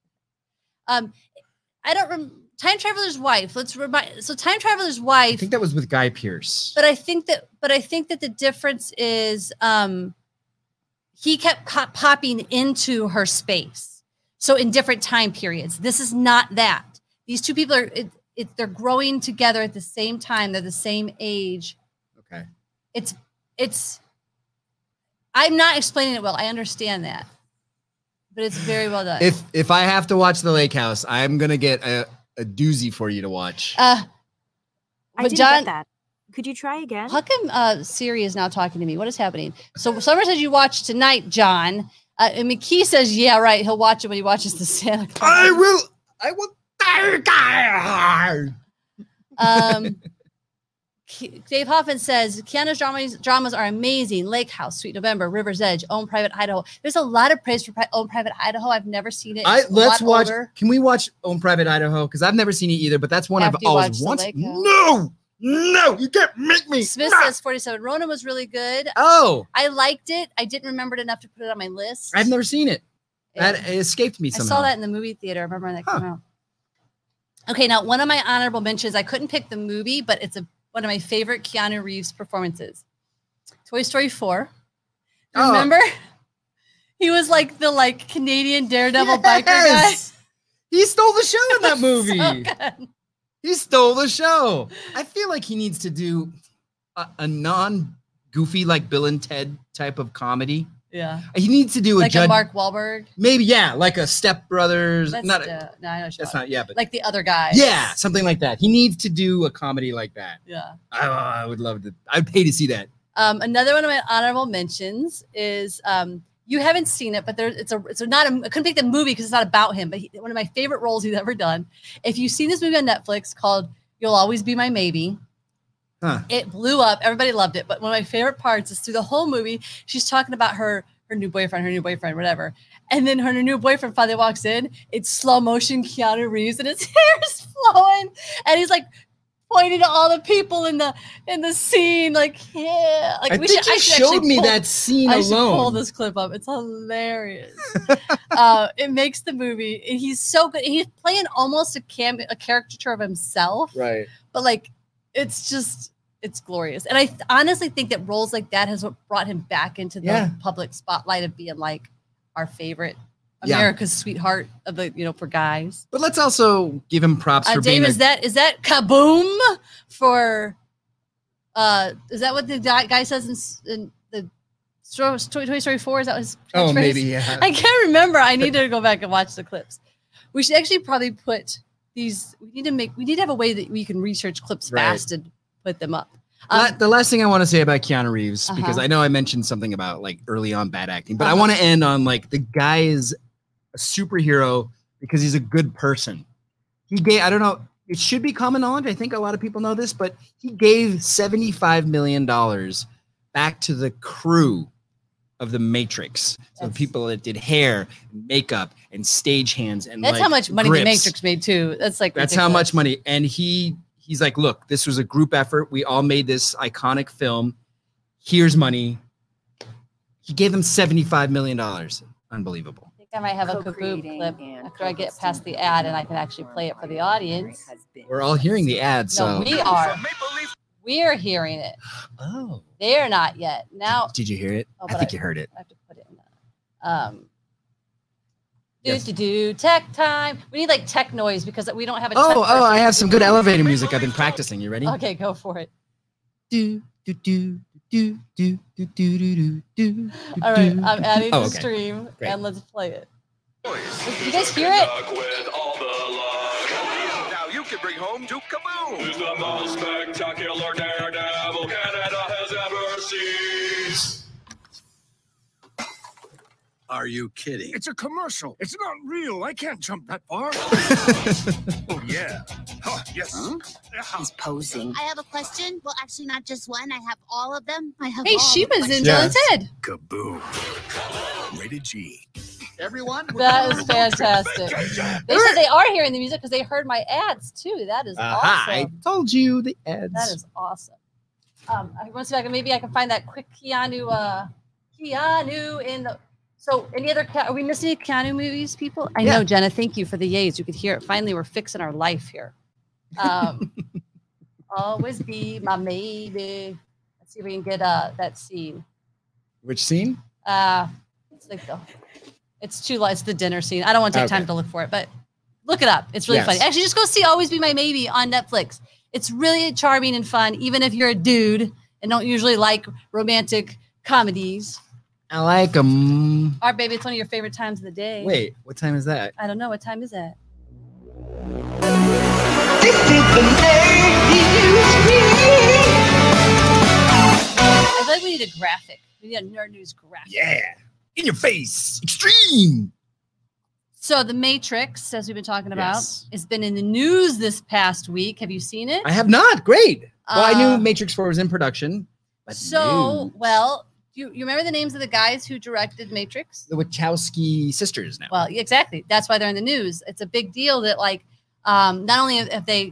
I don't Time Traveler's Wife. Time Traveler's Wife. I think that was with Guy Pearce. But I think that the difference is he kept popping into her space. So in different time periods. This is not that. These two people they're growing together at the same time. They're the same age. Okay. It's I'm not explaining it well. I understand that. But it's very well done. If I have to watch The Lake House, I'm going to get a doozy for you to watch. I didn't get that. Could you try again? How come Siri is now talking to me? What is happening? So Summer says you watch tonight, John. And McKee says, yeah, right. He'll watch it when he watches the Santa Claus. I will. Dave Hoffman says Keanu's dramas are amazing. Lake House, Sweet November, River's Edge, Own Private Idaho. There's a lot of praise for Own Private Idaho. I've never seen it. Let's watch. Older. Can we watch Own Private Idaho? Because I've never seen it either. But that's one I've always wanted. No, you can't make me. Smith says 47. Rona was really good. Oh, I liked it. I didn't remember it enough to put it on my list. I've never seen it. That escaped me somehow. I saw that in the movie theater. I remember when that came out. Okay, now one of my honorable mentions. I couldn't pick the movie, but it's one of my favorite Keanu Reeves performances. Toy Story 4. Remember? He was like the Canadian Daredevil biker guy. He stole the show in that movie. So good. He stole the show. I feel like he needs to do a non-goofy like Bill and Ted type of comedy. Yeah. He needs to do a Mark Wahlberg. Maybe, yeah, like a Step Brothers. No, I know that's not, but like the other guy. Yeah, something like that. He needs to do a comedy like that. Yeah. I would love to. I'd pay to see that. Another one of my honorable mentions is you haven't seen it, but I couldn't pick the movie because it's not about him, but one of my favorite roles he's ever done. If you've seen this movie on Netflix called You'll Always Be My Maybe. It blew up. Everybody loved it. But one of my favorite parts is through the whole movie, she's talking about her new boyfriend, whatever. And then her new boyfriend finally walks in. It's slow motion Keanu Reeves and his hair is flowing. And he's like pointing to all the people in the scene. Like, yeah. Like, I think you showed me that scene alone. I should pull this clip up. It's hilarious. It makes the movie. He's so good. He's playing almost a caricature of himself. Right. But it's glorious. And I honestly think that roles like that has brought him back into the public spotlight of being like our favorite America's sweetheart of the, for guys. But let's also give him props for Dave, being is that kaboom for, is that what the guy says in the Toy Story 4? Is that his catchphrase? Maybe, yeah. I can't remember. I need to go back and watch the clips. We should actually probably put these, we need to have a way that we can research clips fast and put them up. The last thing I want to say about Keanu Reeves, because I know I mentioned something about early on bad acting, but I want to end on the guy is a superhero because he's a good person. He gave, I don't know, it should be common knowledge. I think a lot of people know this, but he gave $75 million back to the crew of the Matrix. So the people that did hair, makeup, and stagehands, and that's like, how much money grips. The Matrix made too. That's ridiculous. How much money. And he's like, look, this was a group effort. We all made this iconic film. Here's money. He gave them $75 million. Unbelievable. I think I might have a Kaboob clip after I get past the ad and I can actually play it for the audience. We're all hearing the ad, so. No, we are. We're hearing it. Oh. They're not yet. Now. Did you hear it? I think you heard it. I have to put it in tech time. We need like tech noise because we don't have a tech I have some good elevator music I've been practicing. You ready? Okay, go for it. Do. All right, I'm adding the stream. Great. And let's play it. Do you guys hear it? Now you can bring home to Kaboom. It's the most spectacular daredevil Canada has ever seen. Are you kidding? It's a commercial. It's not real. I can't jump that far. Oh, yeah. Huh, yes. Huh? He's posing. I have a question. Well, actually, not just one. I have all of them. Hey, Sheba's in Dylan's head. Kaboom. Rated G. Everyone? That is fantastic. They said they are hearing the music because they heard my ads, too. That is awesome. I told you the ads. That is awesome. I want to see if maybe I can find that quick Keanu in the... So, are we missing any Keanu movies, people? I know, Jenna. Thank you for the yays. You could hear it. Finally, we're fixing our life here. Always be my maybe. Let's see if we can get that scene. Which scene? It's like it's too light. It's the dinner scene. I don't want to take time to look for it, but look it up. It's really funny. Actually, just go see Always Be My Maybe on Netflix. It's really charming and fun, even if you're a dude and don't usually like romantic comedies. I like them. Our baby, it's one of your favorite times of the day. Wait, what time is that? I don't know. What time is that? This is the I feel like we need a graphic. We need a Nerd News graphic. Yeah. In your face. Extreme. So The Matrix, as we've been talking about, has been in the news this past week. Have you seen it? I have not. Great. Well, I knew Matrix 4 was in production. But you remember the names of the guys who directed Matrix? The Wachowski sisters now. Well, exactly. That's why they're in the news. It's a big deal that not only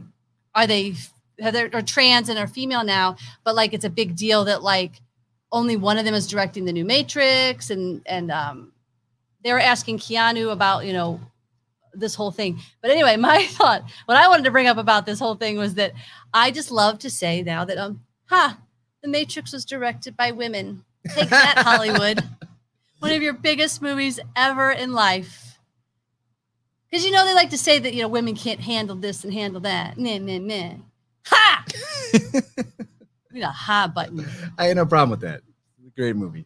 are trans and are female now, but like it's a big deal that like only one of them is directing the new Matrix, and they were asking Keanu about this whole thing. But anyway, my thought, what I wanted to bring up about this whole thing was that I just love to say now that the Matrix was directed by women. Take that, Hollywood. One of your biggest movies ever in life. Because they like to say that women can't handle this and handle that. Meh. Ha! We need a ha button. I had no problem with that. It's a great movie.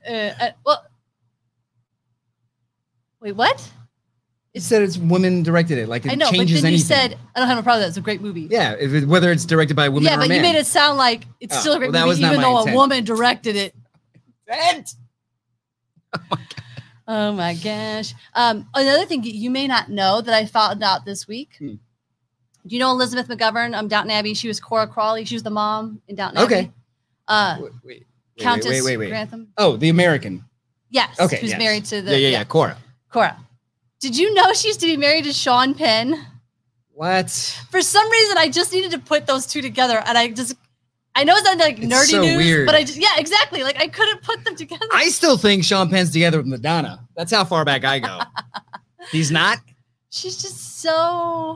Wait, what? You said it's women directed it. Like it changes anything. But then you said I don't have a problem with that. It's a great movie. Yeah, whether it's directed by a woman or a man. Yeah, but you made it sound like it's still a great movie, even though a woman directed it. Oh my gosh. Another thing you may not know that I found out this week. Do you know Elizabeth McGovern? Downton Abbey. She was Cora Crawley. She was the mom in Downton Abbey. Wait. Countess Grantham. Oh, the American. Yes. Okay. Who's married to the Cora. Did you know she used to be married to Sean Penn? What? For some reason, I just needed to put those two together, and I know it's not like nerdy news, weird. But exactly. Like I couldn't put them together. I still think Sean Penn's together with Madonna. That's how far back I go. He's not? She's just so.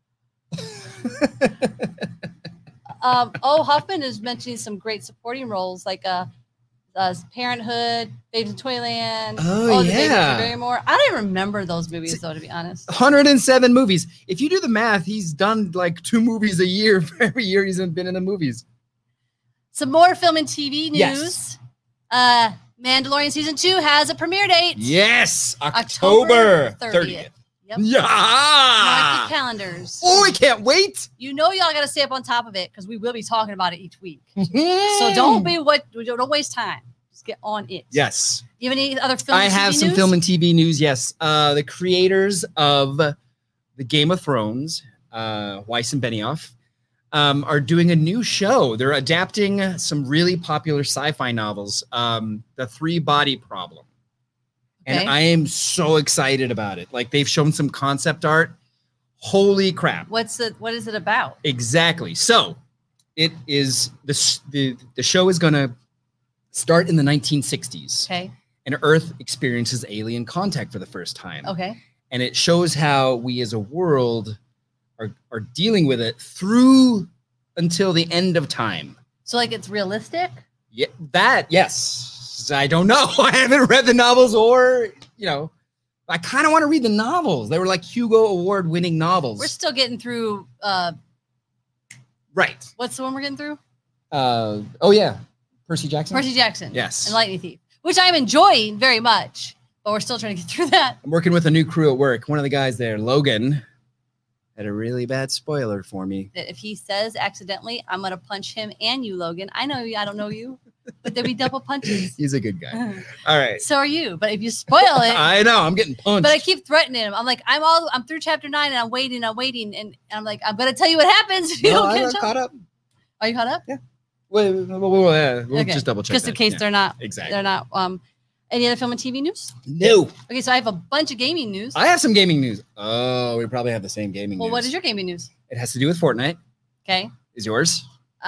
Huffman is mentioning some great supporting roles like Parenthood, Babes in Toyland. Oh, yeah. The Barrymore. I don't even remember those movies, though, to be honest. 107 movies. If you do the math, he's done like 2 movies a year for every year he's been in the movies. Some more film and TV news. Yes. Mandalorian Season 2 has a premiere date. Yes. October 30th. Yep. Yeah. Mark the calendars. Oh, I can't wait. Y'all got to stay up on top of it because we will be talking about it each week. So don't waste time. Just get on it. Yes. You have any other film? I have some film and TV news. Yes. The creators of the Game of Thrones, Weiss and Benioff, are doing a new show. They're adapting some really popular sci-fi novels. The 3 Body Problem. And I am so excited about it. Like they've shown some concept art. Holy crap. What is it about? Exactly. So it is the show is going to start in the 1960s. Okay. And Earth experiences alien contact for the first time. Okay. And it shows how we as a world are dealing with it through until the end of time. So like it's realistic? Yeah, yes. I don't know. I haven't read the novels or, I kind of want to read the novels. They were like Hugo Award winning novels. We're still getting through right. What's the one we're getting through? Oh yeah. Percy Jackson. Percy Jackson. Yes. And Lightning Thief, which I'm enjoying very much, but we're still trying to get through that. I'm working with a new crew at work. One of the guys there, Logan, had a really bad spoiler for me. That if he says accidentally, I'm going to punch him and you, Logan. I know you. I don't know you, but there'll be double punches. He's a good guy. All right. So are you. But if you spoil it. I know. I'm getting punched. But I keep threatening him. I'm like, I'm through chapter 9 and I'm waiting. And I'm like, I'm going to tell you what happens. If you don't I'm caught up. Are you caught up? Yeah. We'll okay. just double check. Just in case they're not. Exactly. They're not. Any other film and TV news? No. Okay, so I have a bunch of gaming news. I have some gaming news. Oh, we probably have the same gaming news. Well, what is your gaming news? It has to do with Fortnite. Okay. Is yours?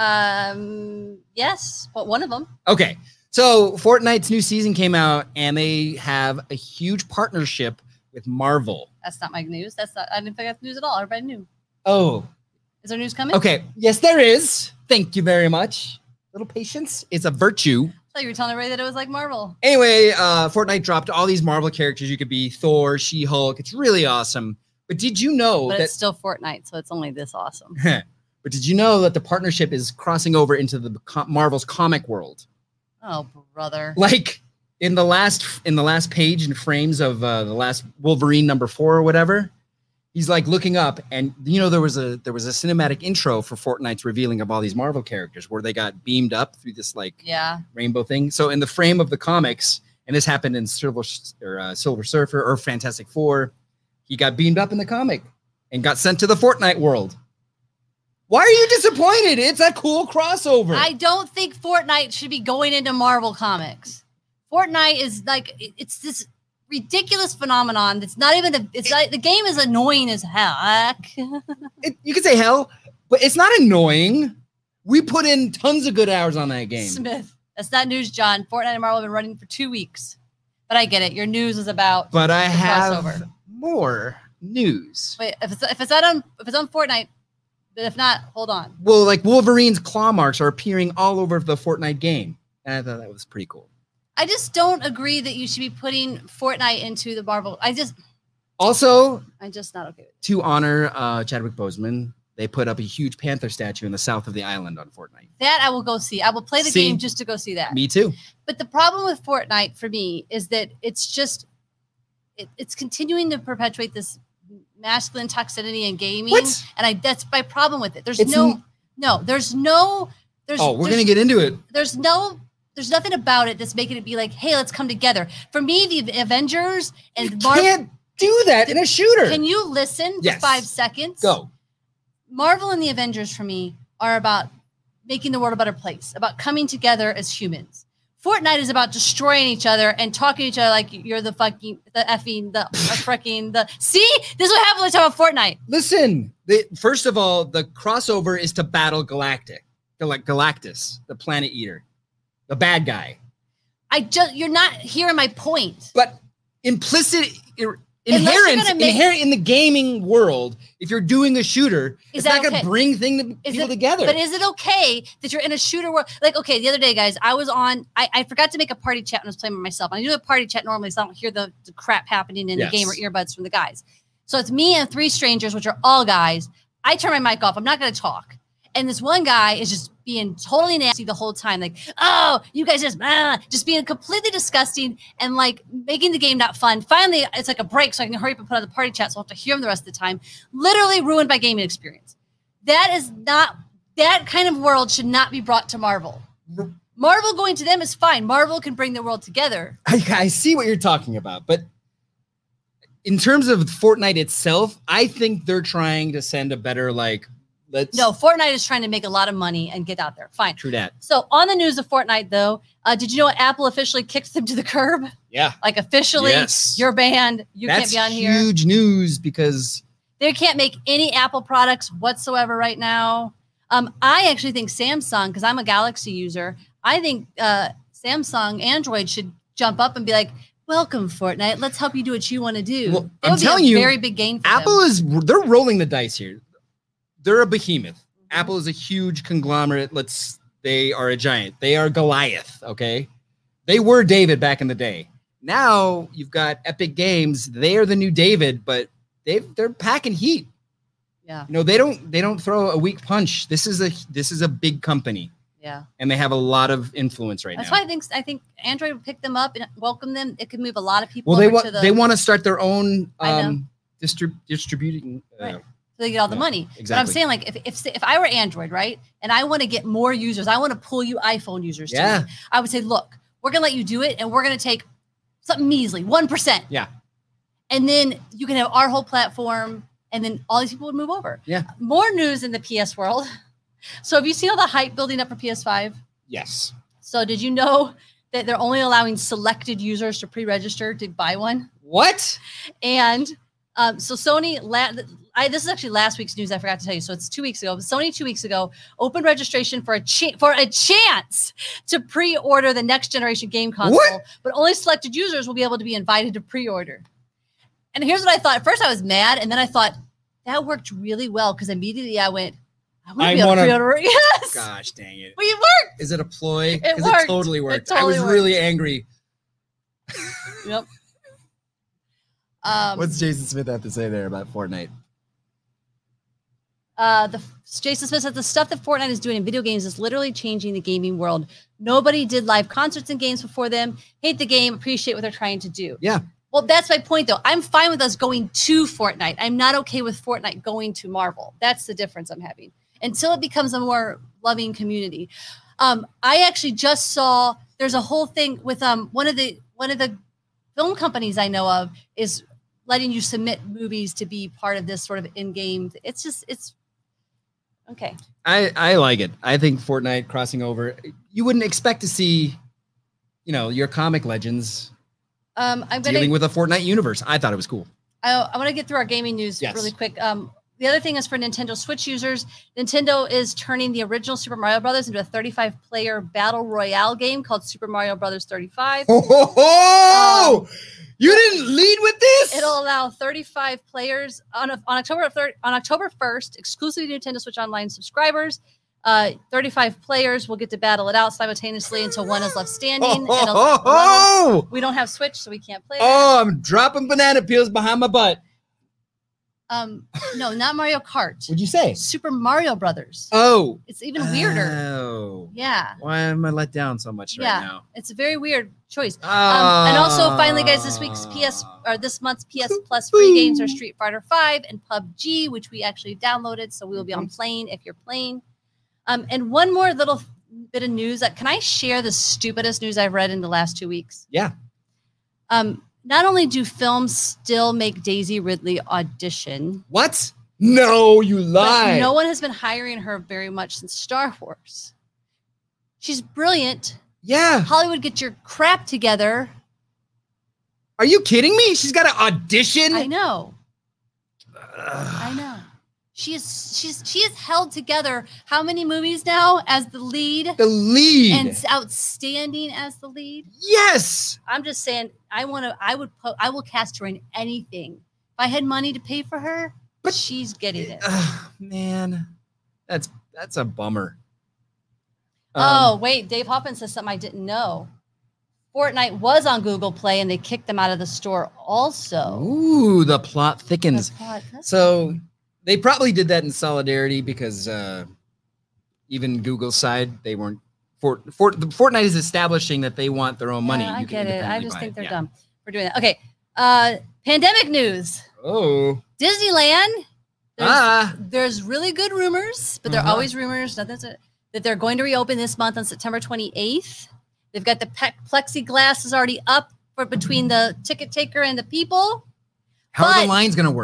Yes, but one of them. Okay. So Fortnite's new season came out and they have a huge partnership with Marvel. That's not my news. I didn't think that's news at all. Everybody knew. Oh. Is there news coming? Okay. Yes, there is. Thank you very much. Little patience is a virtue. I thought you were telling everybody that it was like Marvel. Anyway, Fortnite dropped all these Marvel characters. You could be Thor, She-Hulk. It's really awesome. But did you know that it's still Fortnite, so it's only this awesome. But did you know that the partnership is crossing over into the Marvel's comic world? Oh, brother! Like in the last page and frames of the last Wolverine #4 or whatever, he's like looking up, and there was a cinematic intro for Fortnite's revealing of all these Marvel characters where they got beamed up through this rainbow thing. So in the frame of the comics, and this happened in Silver Surfer or Fantastic Four, he got beamed up in the comic and got sent to the Fortnite world. Why are you disappointed? It's a cool crossover. I don't think Fortnite should be going into Marvel Comics. Fortnite is like it's this ridiculous phenomenon. It's not even the game is annoying as heck. You could say hell, but it's not annoying. We put in tons of good hours on that game. Smith, that's not news, John. Fortnite and Marvel have been running for 2 weeks, but I get it. Your news is about. But I have more news. Wait, if it's on Fortnite, but if not, hold on. Well, like Wolverine's claw marks are appearing all over the Fortnite game, and I thought that was pretty cool. I just don't agree that you should be putting Fortnite into the Marvel. I'm just not okay with it. To honor Chadwick Boseman, they put up a huge panther statue in the south of the island on Fortnite. That I will go see. I will play the game just to go see that. Me too. But the problem with Fortnite for me is that it's just it's continuing to perpetuate this masculine toxicity in gaming. What? And that's my problem with it. There's we're gonna get into it. There's nothing about it that's making it be like, hey, let's come together. For me, the Avengers and Marvel can't do that in a shooter. Can you listen for 5 seconds? Go. Marvel and the Avengers for me are about making the world a better place, about coming together as humans. Fortnite is about destroying each other and talking to each other like you're the freaking. See, this is what happens when we talk about Fortnite. Listen, first of all, the crossover is to battle Galactus, the planet eater, the bad guy. You're not hearing my point. But inherent in the gaming world, if you're doing a shooter, it's not going to bring people together. But is it okay that you're in a shooter world? Like, okay, the other day, guys, I was on. I forgot to make a party chat when I was playing with myself. I do a party chat normally, so I don't hear the crap happening in the game or earbuds from the guys. So it's me and 3 strangers, which are all guys. I turn my mic off. I'm not going to talk. And this one guy is just being totally nasty the whole time. Like, oh, you guys just being completely disgusting and like making the game not fun. Finally, it's like a break so I can hurry up and put on the party chat so I'll have to hear him the rest of the time. Literally ruined my gaming experience. That kind of world should not be brought to Marvel. Marvel going to them is fine. Marvel can bring the world together. I see what you're talking about, but in terms of Fortnite itself, I think they're trying to send a better No, Fortnite is trying to make a lot of money and get out there. Fine. True that. So on the news of Fortnite, though, did you know Apple officially kicked them to the curb? Yeah. Like officially, Yes. you're banned. You can't be on here. That's huge news because They can't make any Apple products whatsoever right now. I actually think Samsung, because I'm a Galaxy user, I think Samsung Android should jump up and be like, welcome, Fortnite. Let's help you do what you want to do. Well, That I'm would be telling a you, very big gain for Apple them. they're rolling the dice here. They're a behemoth. Apple is a huge conglomerate. They are a giant. They are Goliath, okay? They were David back in the day. Now you've got Epic Games. They are the new David, but they're packing heat. Yeah. No, they don't throw a weak punch. This is a big company. Yeah. And they have a lot of influence right That's now. why I think Android would pick them up and welcome them. It could move a lot of people Well, over to the they want to start their own I know. distributing. Right. So they get all the Yeah, money. But I'm exactly. saying, like, if I were Android, right, and I want to get more users, I want to pull you iPhone users to Yeah. me. I would say, look, we're gonna let you do it, and we're gonna take something measly, 1%. Yeah. And then you can have our whole platform, and then all these people would move over. Yeah. More news in the PS world. So have you seen all the hype building up for PS5? Yes. So did you know that they're only allowing selected users to pre-register to buy one? What? And so Sony, this is actually last week's news. I forgot to tell you. So it's 2 weeks ago. But Sony 2 weeks ago opened registration for a chance to pre-order the next generation game console. What? But only selected users will be able to be invited to pre-order. And here's what I thought. At first, I was mad, and then I thought that worked really well because immediately I went, I want to be able to pre-order. Yes. Gosh, dang it. Well, it worked. Is it a ploy? It 'Cause worked. It totally worked. It totally I was really angry. Yep. What's Jason Smith have to say there about Fortnite? Jason Smith said the stuff that Fortnite is doing in video games is literally changing the gaming world. Nobody did live concerts and games before them. Hate the game, appreciate what they're trying to do. Yeah. Well, that's my point, though. I'm fine with us going to Fortnite. I'm not okay with Fortnite going to Marvel. That's the difference I'm having. Until it becomes a more loving community. I actually just saw there's a whole thing with one of the film companies I know of is letting you submit movies to be part of this sort of in-game. It's okay. I like it. I think Fortnite crossing over, you wouldn't expect to see, your comic legends dealing with a Fortnite universe. I thought it was cool. I want to get through our gaming news really quick. The other thing is for Nintendo Switch users, Nintendo is turning the original Super Mario Brothers into a 35-player battle royale game called Super Mario Brothers 35. You didn't lead with this? It'll allow 35 players on October 1st, exclusively to Nintendo Switch Online subscribers. 35 players will get to battle it out simultaneously until one is left standing. We don't have Switch, so we can't play that. I'm dropping banana peels behind my butt. No, not Mario Kart. What'd you say? Super Mario Brothers. Oh. It's even weirder. Oh. Yeah. Why am I let down so much right now? It's a very weird choice. And also, finally, guys, this month's PS Plus free games are Street Fighter V and PUBG, which we actually downloaded, so we will be on Plane if you're playing. And one more little bit of news. Can I share the stupidest news I've read in the last 2 weeks? Yeah. Not only do films still make Daisy Ridley audition. What? No, you lie. No one has been hiring her very much since Star Wars. She's brilliant. Yeah. Hollywood, get your crap together. Are you kidding me? She's got to audition? I know. I know. She has held together how many movies now as the lead? The lead. And outstanding as the lead? Yes. I'm just saying I will cast her in anything. If I had money to pay for her, but she's getting it. Man. That's a bummer. Oh, wait, Dave Hoffman says something I didn't know. Fortnite was on Google Play and they kicked them out of the store also. Ooh, the plot thickens. So they probably did that in solidarity because even Google's side, they weren't. Fortnite is establishing that they want their own money. I get it. I just think they're dumb for doing that. Okay. Pandemic news. Oh. Disneyland. There's really good rumors, but they're always rumors. That they're going to reopen this month on September 28th. They've got the plexiglass is already up for between the ticket taker and the people. How are the lines going to work?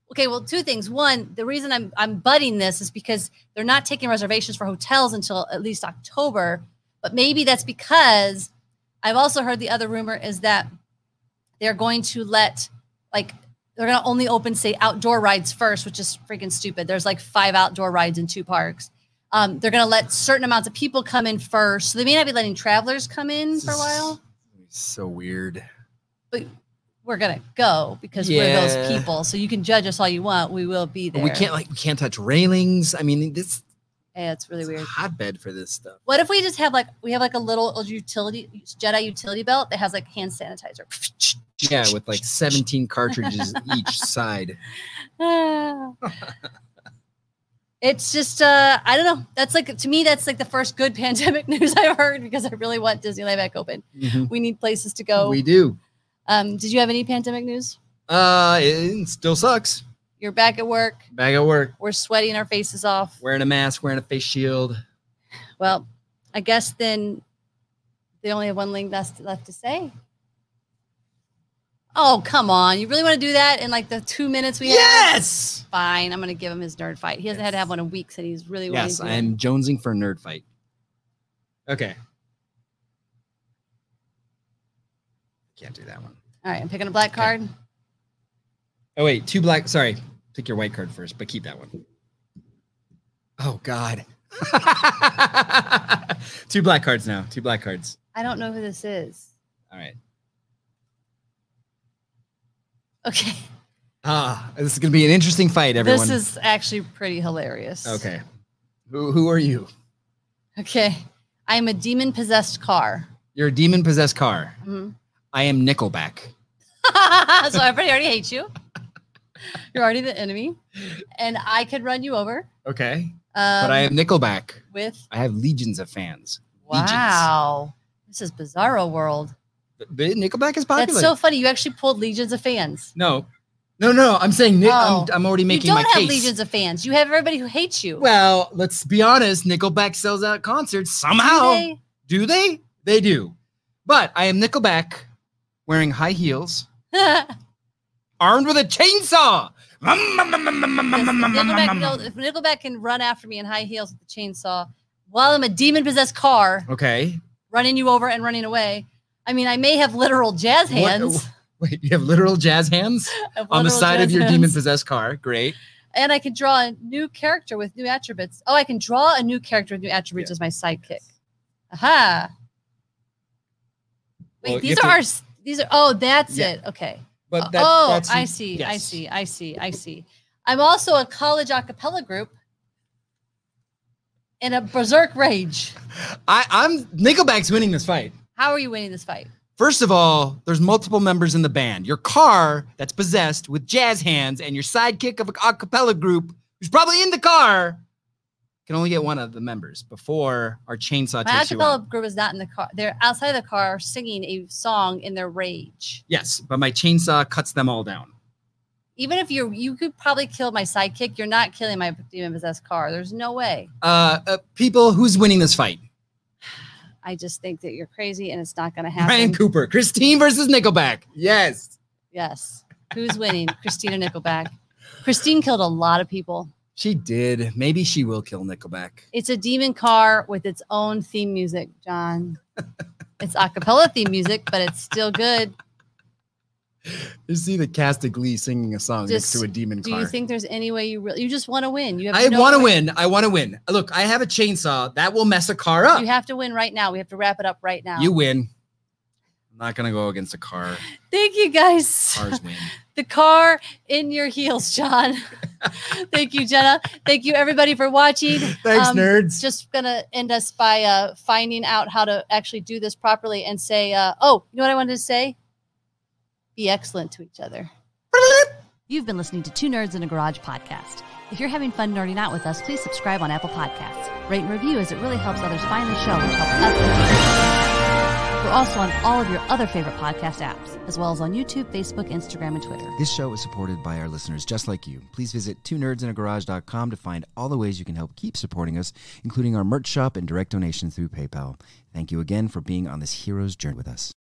Okay, well, two things. One, the reason I'm budding this is because they're not taking reservations for hotels until at least October. But maybe that's because I've also heard the other rumor is that they're going to let, like, they're going to only open, say, outdoor rides first, which is freaking stupid. There's like 5 outdoor rides in 2 parks. They're going to let certain amounts of people come in first. So they may not be letting travelers come in for a while. So weird. But we're gonna go because we're those people. So you can judge us all you want. We will be there. We can't touch railings. I mean, this. Yeah, it's really weird. Hotbed for this stuff. What if we just have we have a little Jedi utility belt that has like hand sanitizer? Yeah, with like 17 cartridges each side. It's just I don't know. That's to me that's like the first good pandemic news I've heard because I really want Disneyland back open. Mm-hmm. We need places to go. We do. Did you have any pandemic news? It still sucks. You're back at work. Back at work. We're sweating our faces off. Wearing a mask, wearing a face shield. Well, I guess then they only have one thing left to say. Oh, come on. You really want to do that in like the 2 minutes we have? Yes! Fine. I'm going to give him his nerd fight. He hasn't had to have one in weeks and he's really wanting to do I'm jonesing for a nerd fight. Okay. Can't do that one. All right. I'm picking a black card. Okay. Oh, wait. 2 black. Sorry. Pick your white card first, but keep that one. Oh, God. 2 black cards now. 2 black cards. I don't know who this is. All right. Okay. This is going to be an interesting fight, everyone. This is actually pretty hilarious. Okay. Who are you? Okay. I am a demon-possessed car. You're a demon-possessed car. Mm-hmm. I am Nickelback. So everybody already hates you. You're already the enemy. And I could run you over. Okay. But I am Nickelback. I have legions of fans. Wow. This is Bizarro World. But Nickelback is popular. That's so funny. You actually pulled legions of fans. No. I'm saying I'm already making my case. You don't have legions of fans. You have everybody who hates you. Well, let's be honest. Nickelback sells out concerts somehow. Do they? They do. But I am Nickelback wearing high heels, armed with a chainsaw. If Nickelback can run after me in high heels with the chainsaw while I'm a demon-possessed car, okay, running you over and running away. I mean, I may have literal jazz hands. Wait, you have literal jazz hands on the side of your demon-possessed car. Great. And I can draw a new character with new attributes. Oh, I can draw a new character with new attributes as my sidekick. Aha. Wait, well, these are that's it. Okay. But that's I see. Yes. I see. I'm also a college a cappella group in a berserk rage. I'm Nickelback's winning this fight. How are you winning this fight? First of all, there's multiple members in the band. Your car that's possessed with jazz hands and your sidekick of a cappella group who's probably in the car can only get one of the members before our chainsaw takes you out. My acapella group is not in the car. They're outside the car singing a song in their rage. Yes, but my chainsaw cuts them all down. Even if you could probably kill my sidekick, you're not killing my demon-possessed car. There's no way. People, who's winning this fight? I just think that you're crazy and it's not going to happen. Ryan Cooper, Christine versus Nickelback. Yes. Who's winning? Christine or Nickelback? Christine killed a lot of people. She did. Maybe she will kill Nickelback. It's a demon car with its own theme music, John. It's a cappella theme music, but it's still good. You see the cast of Glee singing a song next to a demon car. Do you think there's any way you just want to win? I want to win. I want to win. Look, I have a chainsaw that will mess a car up. You have to win right now. We have to wrap it up right now. You win. I'm not going to go against a car. Thank you, guys. Cars win. The car in your heels, John. Thank you, Jenna. Thank you, everybody, for watching. Thanks, nerds. Just going to end us by finding out how to actually do this properly and say, you know what I wanted to say? Be excellent to each other. You've been listening to Two Nerds in a Garage podcast. If you're having fun nerding out with us, please subscribe on Apple Podcasts. Rate and review as it really helps others find the show, which helps us. We're also on all of your other favorite podcast apps, as well as on YouTube, Facebook, Instagram, and Twitter. This show is supported by our listeners just like you. Please visit twonerdsinAgarage.com to find all the ways you can help keep supporting us, including our merch shop and direct donations through PayPal. Thank you again for being on this hero's journey with us.